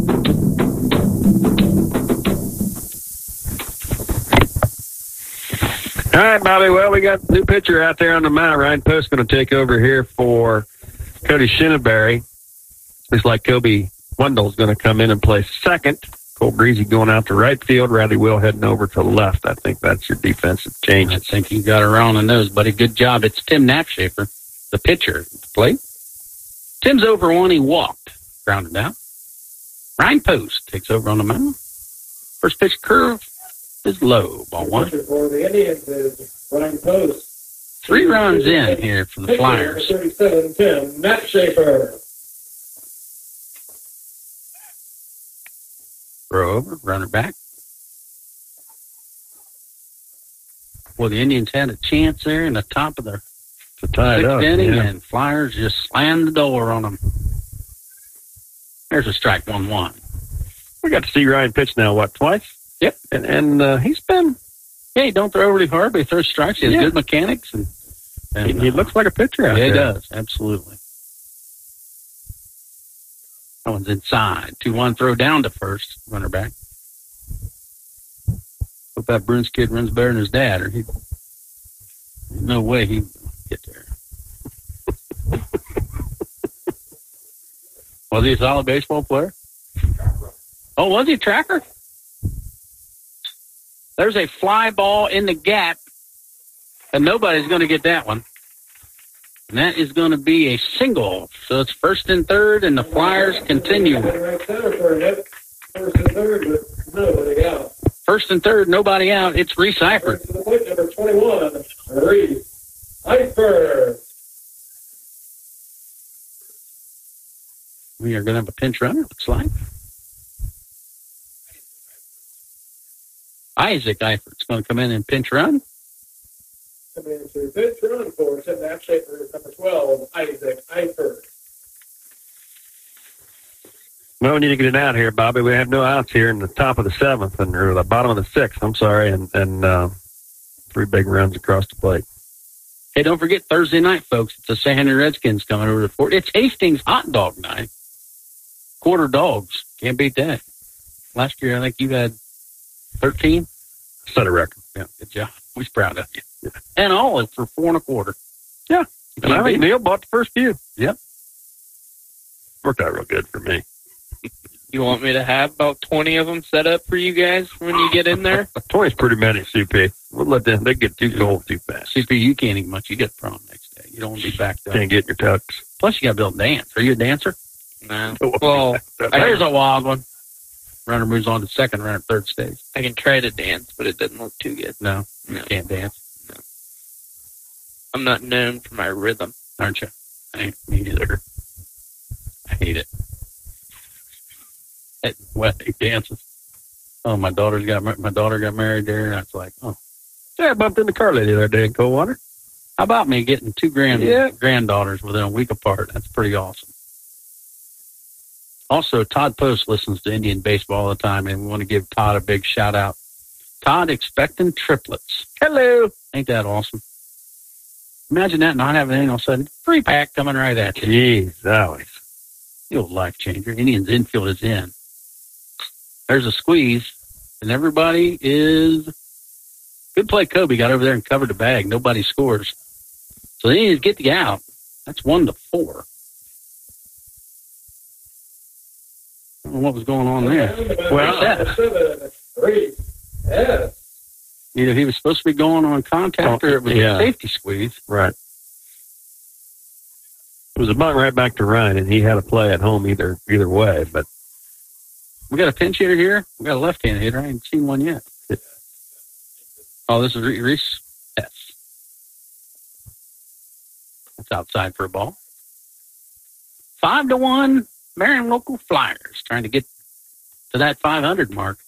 All right, Bobby. Well, we got a new pitcher out there on the mound. Ryan Post going to take over here for Cody Shinneberry. Looks like Kobe Wendell's going to come in and play second. Cole Breezy going out to right field. Radley Will heading over to left. I think that's your defensive change. I think you got it right on the nose, buddy. Good job. It's Tim Knapshafer, the pitcher, to play. Tim's over one. He walked. Grounded out. Ryan Post takes over on the mound. First pitch curve is low. Ball one. For the Indians is Ryan Post. Three runs in here for the Flyers. thirty-seven, Tim Knapshafer. Throw over, runner back. Well, the Indians had a chance there in the top of the to tie it sixth up, inning, yeah. and Flyers just slammed the door on them. There's a strike, one one. We got to see Ryan pitch now, what, twice? Yep. And and uh, he's been... Yeah, he don't throw really hard, but he throws strikes. He has Yeah. good mechanics. and, and He, he uh, looks like a pitcher out yeah, there. he does, absolutely. That one's inside. two one throw down to first, runner back. Hope that Bruins kid runs better than his dad, or he there's no way he'd get there. Was he a solid baseball player? Oh, was he a tracker? There's a fly ball in the gap, and nobody's going to get that one. And that is going to be a single. So it's first and third, and the Flyers continue. Right center for a hit. First and third, but nobody out. First and third, nobody out. It's Reese Eifert. To the plate, number twenty-one, Reese Eifert. We are going to have a pinch runner, looks like. Isaac Eifert's going to come in and pinch run. Coming into pitch run for Tim Knapshafer, number twelve, Isaac Eifert. Well, we need to get it out here, Bobby. We have no outs here in the top of the seventh, and or the bottom of the sixth, I'm sorry, and, and uh, three big runs across the plate. Hey, don't forget Thursday night, folks. It's the San Henry Redskins coming over to Fort. It's Hastings hot dog night. Quarter dogs. Can't beat that. Last year, I think you had thirteen. Set a record. Yeah, good job. We're proud of you. Yeah. And all for four and a quarter. Yeah. And I think Neil bought the first few. Yep. Worked out real good for me. You want me to have about twenty of them set up for you guys when you get in there? twenty's pretty many, C P. We'll let them, they get too cold too fast. C P, you can't eat much. You get prom next day. You don't want to be back there. Can't get in your tux. Plus, you got to be able to dance. Are you a dancer? No. Well, there's a wild one. Runner moves on to second, runner third stage. I can try to dance, but it doesn't look too good. No, you No. can't dance. No. I'm not known for my rhythm. Aren't you? I ain't me either. I hate it. It well, he dances. Oh, my daughter's got mar- my daughter got married there, and I was like, oh, Yeah, I bumped into Carly the other day in Coldwater. how about me getting two grand Yeah. granddaughters within a week apart? That's pretty awesome. Also, Todd Post listens to Indian baseball all the time, and we want to give Todd a big shout out. Todd expecting triplets. Hello. Ain't that awesome? Imagine that not having anything all of a sudden. Three pack coming right at you. Jeez, always. The old life changer. Indians infield is in. There's a squeeze, and everybody is good play. Kobe got over there and covered the bag. Nobody scores. So the Indians get the out. That's one to four. I don't know what was going on there. Well, What's that? Three. Yeah. Either he was supposed to be going on contact or it was Yeah. a safety squeeze. Right. It was a bunt right back to Ryan, and he had a play at home either either way. But We got a pinch hitter here. We got a left-handed hitter. I ain't seen one yet. Oh, this is Re- Reese. Yes. That's outside for a ball. Five to one. Marion local Flyers trying to get to that five hundred mark.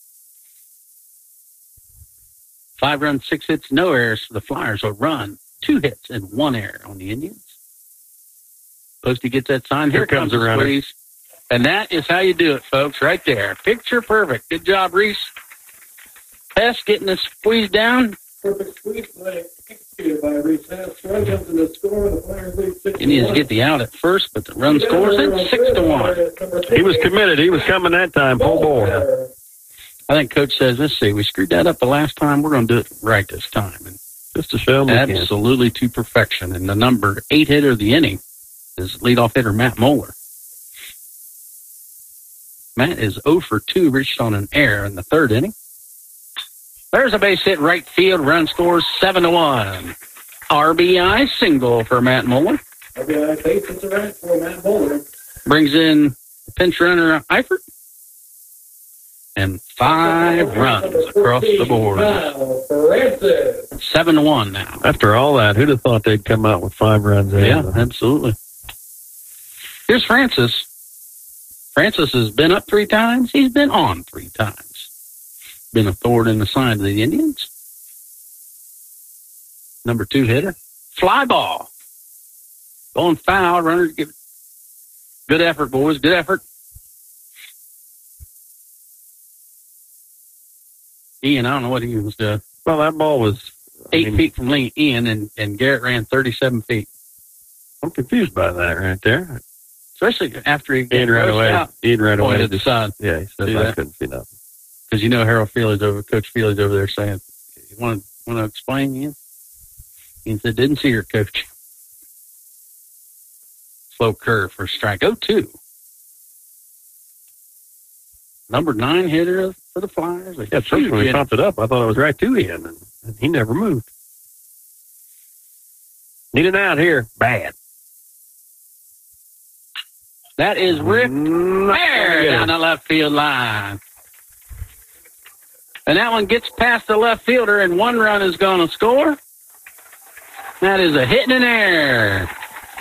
Five runs, six hits, no errors for the Flyers. A run, two hits, and one error on the Indians. Posty gets that sign. Here, Here comes comes the the runner. squeeze. And that is how you do it, folks, right there. Picture perfect. Good job, Reese. Hess getting the squeeze down. Perfect squeeze play executed by Reese Hess. Run comes to the score. The Flyers lead six to Indians one. get the out at first, but the run scores it six to one. he was committed. He was coming that time, full bore. I think Coach says, let's see, we screwed that up the last time. We're going to do it right this time. And Just to show him we can. absolutely to perfection. And the number eight hitter of the inning is leadoff hitter Matt Moeller. Matt is oh for two, reached on an error in the third inning. There's a base hit right field. Run scores seven to one. R B I single for Matt Moeller. R B I base hits a right for Matt Bowler. Brings in pinch runner Eifert. And five runs across the board. Kyle Francis. Seven to one now. After all that, who'd have thought they'd come out with five runs in? Yeah, absolutely. Here's Francis. Francis has been up three times. He's been on three times. Been a thorn in the side of the Indians. Number two hitter. Fly ball. Going foul. Runners give. Good effort, boys. Good effort. Ian, I don't know what he was doing. Well, that ball was I Eight mean, feet from Lee, Ian, and, and Garrett ran thirty-seven feet. I'm confused by that right there. Especially after he Ian right rushed away. out. Ian right away. Pointed to the just- side. Yeah, he said See I that? couldn't see nothing. Because you know Harold Feely's over, Coach Feely's over there saying, you want to want to explain, Ian? Ian said, didn't see her, Coach. Slow curve for strike. oh two. Number nine hitter for the Flyers. Yeah, at first when he popped it up, I thought it was right to Ian, and, and he never moved. Need an out here. Bad. That is Rick Fair down the left field line. And that one gets past the left fielder, and one run is going to score. That is a hit in an air.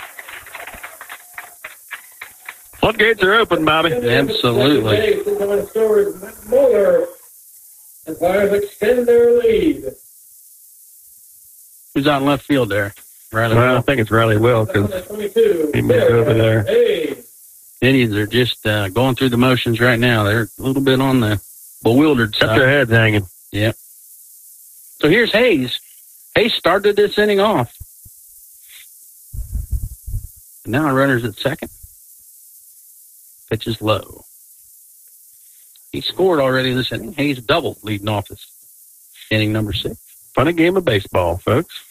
Floodgates are open, Bobby. Absolutely. Base is on score Matt Bowler. The Flyers extend their lead. Who's out in left field there? Riley Well, I Will. think it's Riley Will because twenty-two. he moved over there. Hey. Indians are just uh, going through the motions right now. They're a little bit on the bewildered Got side. their heads hanging. Yep. So here's Hayes. Hayes started this inning off. And now runner's at second. Pitch is low. He scored already this inning. Hayes doubled leading off this inning number six. Funny game of baseball, folks.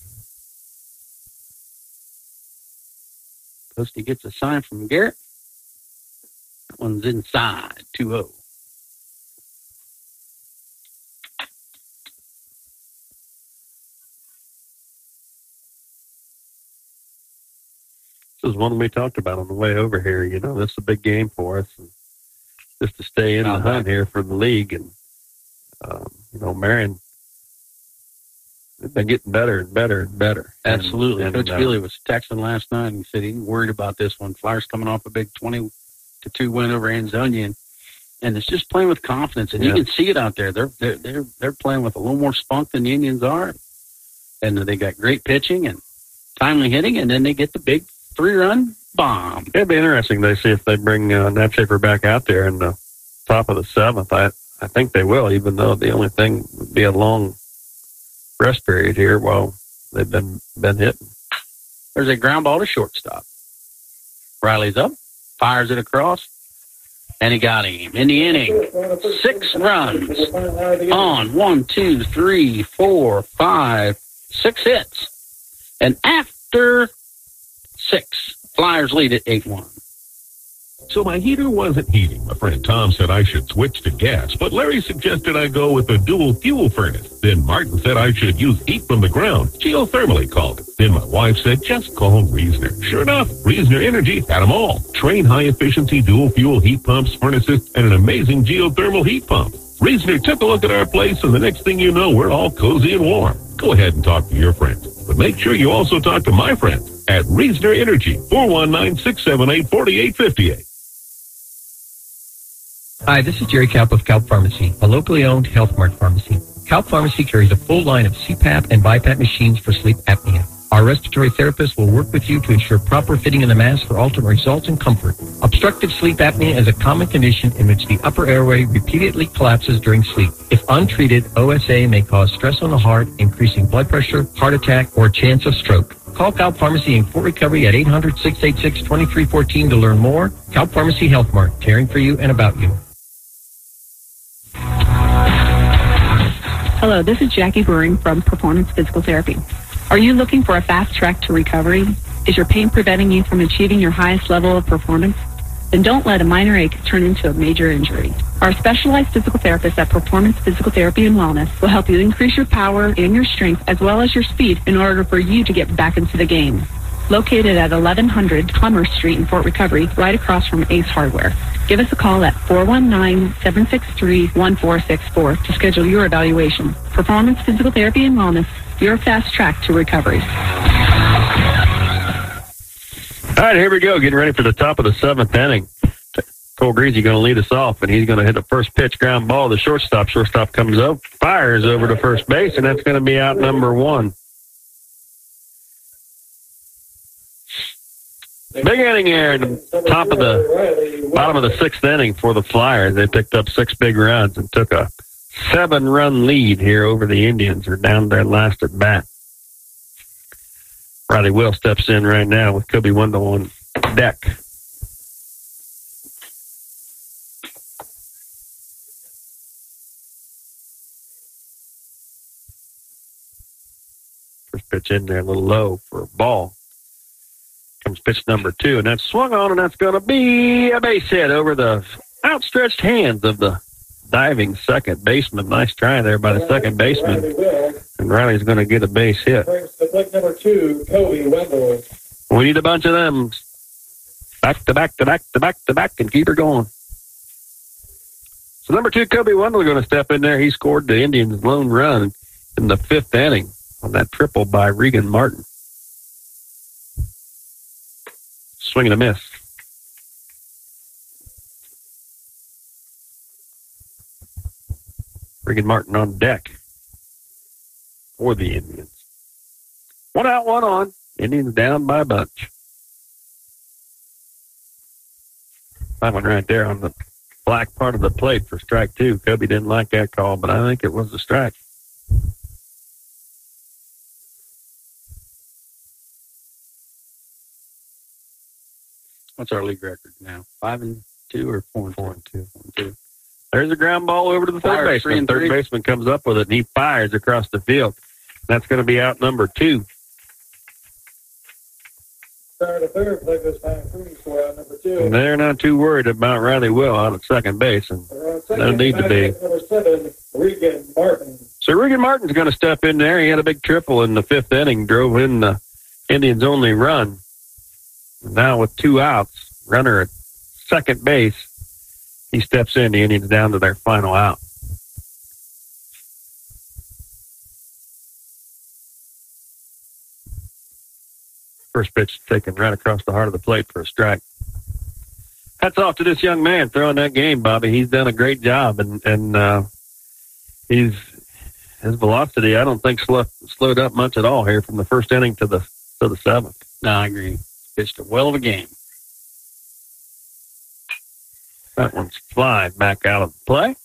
Posty gets a sign from Garrett. That one's inside, two oh. This is one we talked about on the way over here. You know, this is a big game for us. And just to stay in the hunt here for the league. And, um, you know, Marion, they've been getting better and better and better. Absolutely. And, Coach and, uh, Feely was texting last night, and he said he worried about this one. Flyers coming off a big twenty to two win over Ansonia, and, and it's just playing with confidence. And Yeah. you can see it out there. They're they're they're they're playing with a little more spunk than the Indians are, and they got great pitching and timely hitting, and then they get the big three-run bomb. It'd be interesting to see if they bring uh, Nat Schaefer back out there in the top of the seventh. I I think they will, even though the only thing would be a long rest period here while they've been been hitting. There's a ground ball to shortstop. Riley's up, fires it across, and he got him in the inning. Six runs on one, two, three, four, five, six hits. And after six, Flyers lead at eight one. So my heater wasn't heating. My friend Tom said I should switch to gas, but Larry suggested I go with a dual fuel furnace. Then Martin said I should use heat from the ground. Geothermal, he called it. Then my wife said, just call Reasoner. Sure enough, Reasoner Energy had them all. Train high-efficiency dual fuel heat pumps, furnaces, and an amazing geothermal heat pump. Reasoner took a look at our place, and the next thing you know, we're all cozy and warm. Go ahead and talk to your friends, but make sure you also talk to my friends at Reasoner Energy, four one nine, six seven eight, four eight five eight. Hi, this is Jerry Kaup of Kaup Pharmacy, a locally owned Health Mart pharmacy. Kaup Pharmacy carries a full line of C PAP and BiPAP machines for sleep apnea. Our respiratory therapist will work with you to ensure proper fitting in the mask for ultimate results and comfort. Obstructive sleep apnea is a common condition in which the upper airway repeatedly collapses during sleep. If untreated, O S A may cause stress on the heart, increasing blood pressure, heart attack, or chance of stroke. Call Kaup Pharmacy in Fort Recovery at eight hundred, six eight six, two three one four to learn more. Kaup Pharmacy Health Mart, caring for you and about you. Hello, this is Jackie Brewing from Performance Physical Therapy. Are you looking for a fast track to recovery? Is your pain preventing you from achieving your highest level of performance? Then don't let a minor ache turn into a major injury. Our specialized physical therapists at Performance Physical Therapy and Wellness will help you increase your power and your strength as well as your speed in order for you to get back into the game. Located at eleven hundred Commerce Street in Fort Recovery, right across from Ace Hardware. Give us a call at four one nine, seven six three, one four six four to schedule your evaluation. Performance Physical Therapy and Wellness, your fast track to recovery. All right, here we go. Getting ready for the top of the seventh inning. Cole Greasy going to lead us off, and he's going to hit the first pitch ground ball. The shortstop, shortstop comes up, fires over to first base, and that's going to be out number one. Big inning here at the top of the bottom of the sixth inning for the Flyers. They picked up six big runs and took a seven-run lead here over the Indians. They're down their last at bat. Riley Will steps in right now with Kobe Wendell on deck. First pitch in there a little low for a ball. Comes pitch number two, and that's swung on, and that's going to be a base hit over the outstretched hands of the diving second baseman. Nice try there by the second baseman. And Riley's going to get a base hit. Number two, Kobe Wendell. We need a bunch of them. Back to back to back to back to back and keep her going. So number two, Kobe Wendell, going to step in there. He scored the Indians' lone run in the fifth inning on that triple by Regan Martin. Swing and a miss. Regan Martin on deck for the Indians. One out, one on. Indians down by a bunch. That one right there on the black part of the plate for strike two. Kobe didn't like that call, but I think it was a strike. What's our league record now? Five and two or four and four and two? Four and two. There's a ground ball over to the third Fires, baseman. Third baseman comes up with it, and he fires across the field. That's going to be out number two. Start of third, play this time three for out number two. And they're not too worried about Riley Will out at second base, and no need to be. Number seven, Regan Martin. So Regan Martin's going to step in there. He had a big triple in the fifth inning, drove in the Indians' only run. Now with two outs, runner at second base, he steps in. The Indians down to their final out. First pitch taken right across the heart of the plate for a strike. hats off to this young man throwing that game, Bobby. He's done a great job, and and uh, he's his velocity, I don't think slow, slowed up much at all here from the first inning to the to the seventh. No, I agree. Pitched a well of a game. That one's flying back out of play.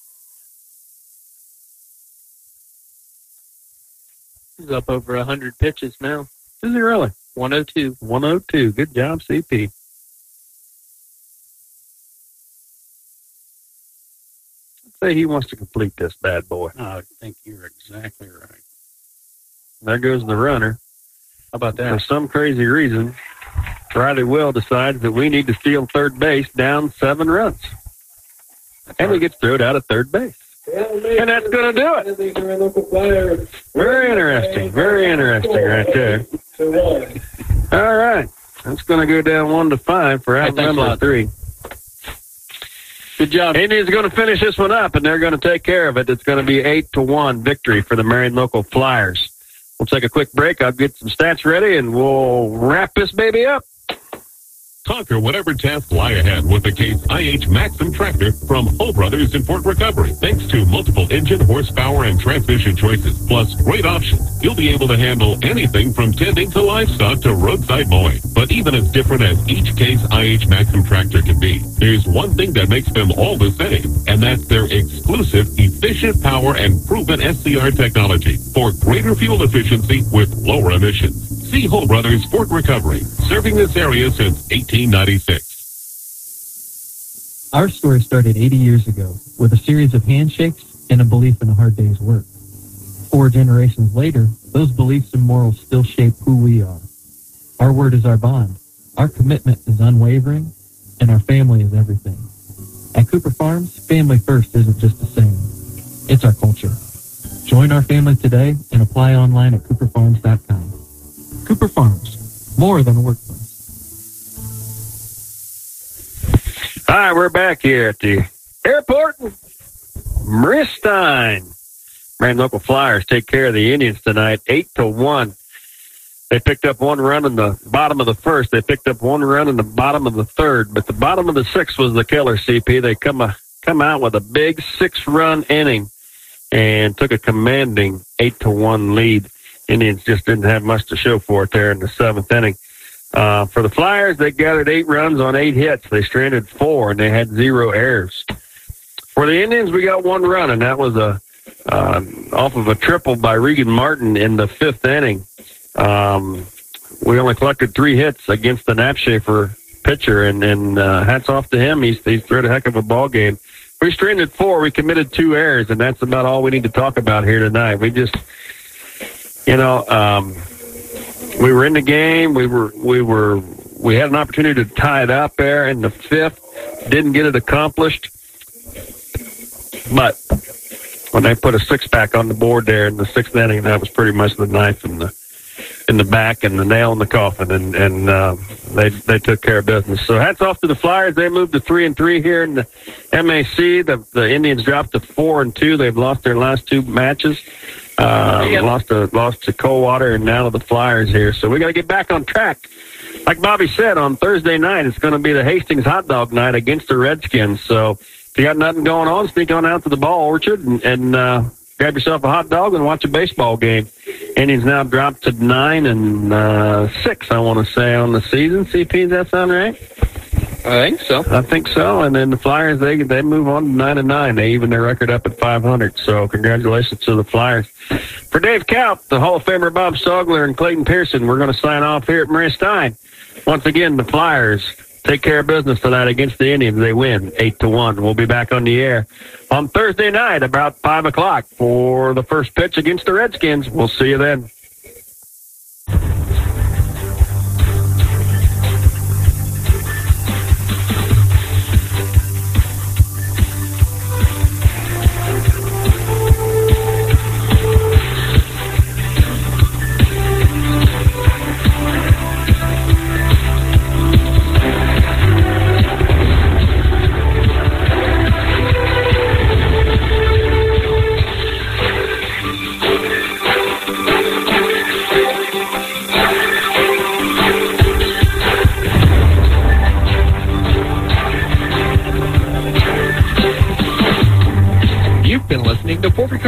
He's up over one hundred pitches now. Is he really? one oh two. one oh two. Good job, C P. Say he wants to complete this bad boy. I think you're exactly right. There goes the runner. How about that? For some crazy reason, Riley Will decides that we need to steal third base down seven runs. That's and he gets thrown out at third base. And that's going to do it. Very interesting. Very interesting right there. All right. That's going to go down one to five for out number three. Good job. Indians are going to finish this one up, and they're going to take care of it. It's going to be eight to one victory for the Marion Local Flyers. We'll take a quick break. I'll get some stats ready, and we'll wrap this baby up. Conquer whatever tasks lie ahead with the Case I H Maxim tractor from Hull Brothers in Fort Recovery. Thanks to multiple engine, horsepower, and transmission choices, plus great options, you'll be able to handle anything from tending to livestock to roadside mowing. But even as different as each Case I H Maxim tractor can be, there's one thing that makes them all the same, and that's their exclusive, efficient power and proven S C R technology for greater fuel efficiency with lower emissions. See Hull Brothers Fort Recovery, serving this area since eighteen ninety-six. Our story started eighty years ago with a series of handshakes and a belief in a hard day's work. Four generations later, those beliefs and morals still shape who we are. Our word is our bond. Our commitment is unwavering, and our family is everything. At Cooper Farms, family first isn't just a saying. It's our culture. Join our family today and apply online at cooper farms dot com. Cooper Farms, more than a workplace. All right, we're back here at the airport. Maria Stein. Marion Local Flyers take care of the Indians tonight, eight to one. They picked up one run in the bottom of the first. They picked up one run in the bottom of the third, but the bottom of the sixth was the killer, C P. They come uh, come out with a big six-run inning and took a commanding eight to one lead. Indians just didn't have much to show for it there in the seventh inning. Uh, for the Flyers, they gathered eight runs on eight hits. They stranded four, and they had zero errors. For the Indians, we got one run, and that was a uh, off of a triple by Regan Martin in the fifth inning. Um, we only collected three hits against the Knapschafer pitcher, and, and uh, hats off to him. He's, he's threw a heck of a ball game. We stranded four. We committed two errors, and that's about all we need to talk about here tonight. We just... You know, um, we were in the game. We were, we were, we had an opportunity to tie it up there in the fifth. Didn't get it accomplished. But when they put a six-pack on the board there in the sixth inning, that was pretty much the knife in the in the back and the nail in the coffin, and and uh, they they took care of business. So hats off to the Flyers. They moved to three and three here in the M A C. The the Indians dropped to four and two. They've lost their last two matches. Uh, yep. Lost to lost to Coldwater and now to the Flyers here. So we got to get back on track. Like Bobby said, on Thursday night, it's going to be the Hastings hot dog night against the Redskins. So if you got nothing going on, sneak on out to the Ball Orchard and, and uh, grab yourself a hot dog and watch a baseball game. Indians now dropped to nine and uh, six, I want to say, on the season. C P, does that sound right? I think so. I think so. And then the Flyers, they they move on to nine and nine. They even their record up at five hundred. So congratulations to the Flyers. For Dave Kaup, the Hall of Famer Bob Sogler, and Clayton Pearson, we're going to sign off here at Maria Stein. Once again, the Flyers take care of business tonight against the Indians. They win eight to one. We'll be back on the air on Thursday night about five o'clock for the first pitch against the Redskins. We'll see you then.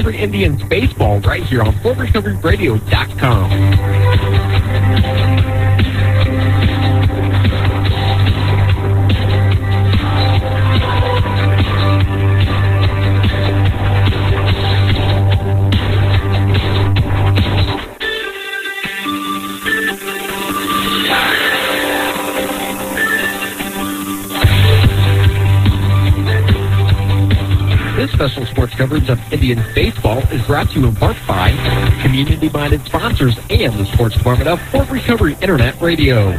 Recovery Indians baseball right here on Fort Recovery Radio dot com. This special sports coverage of Indians baseball is brought to you in part by community-minded sponsors and the sports department of Fort Recovery Internet Radio.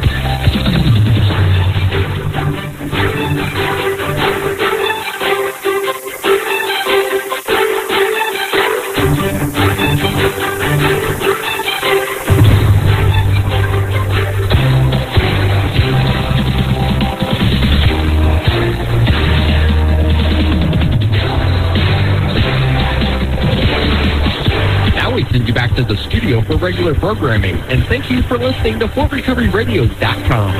Send you back to the studio for regular programming, and thank you for listening to Fort Recovery Radio dot com.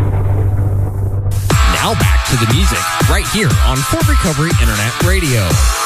Now back to the music right here on Fort Recovery Internet Radio.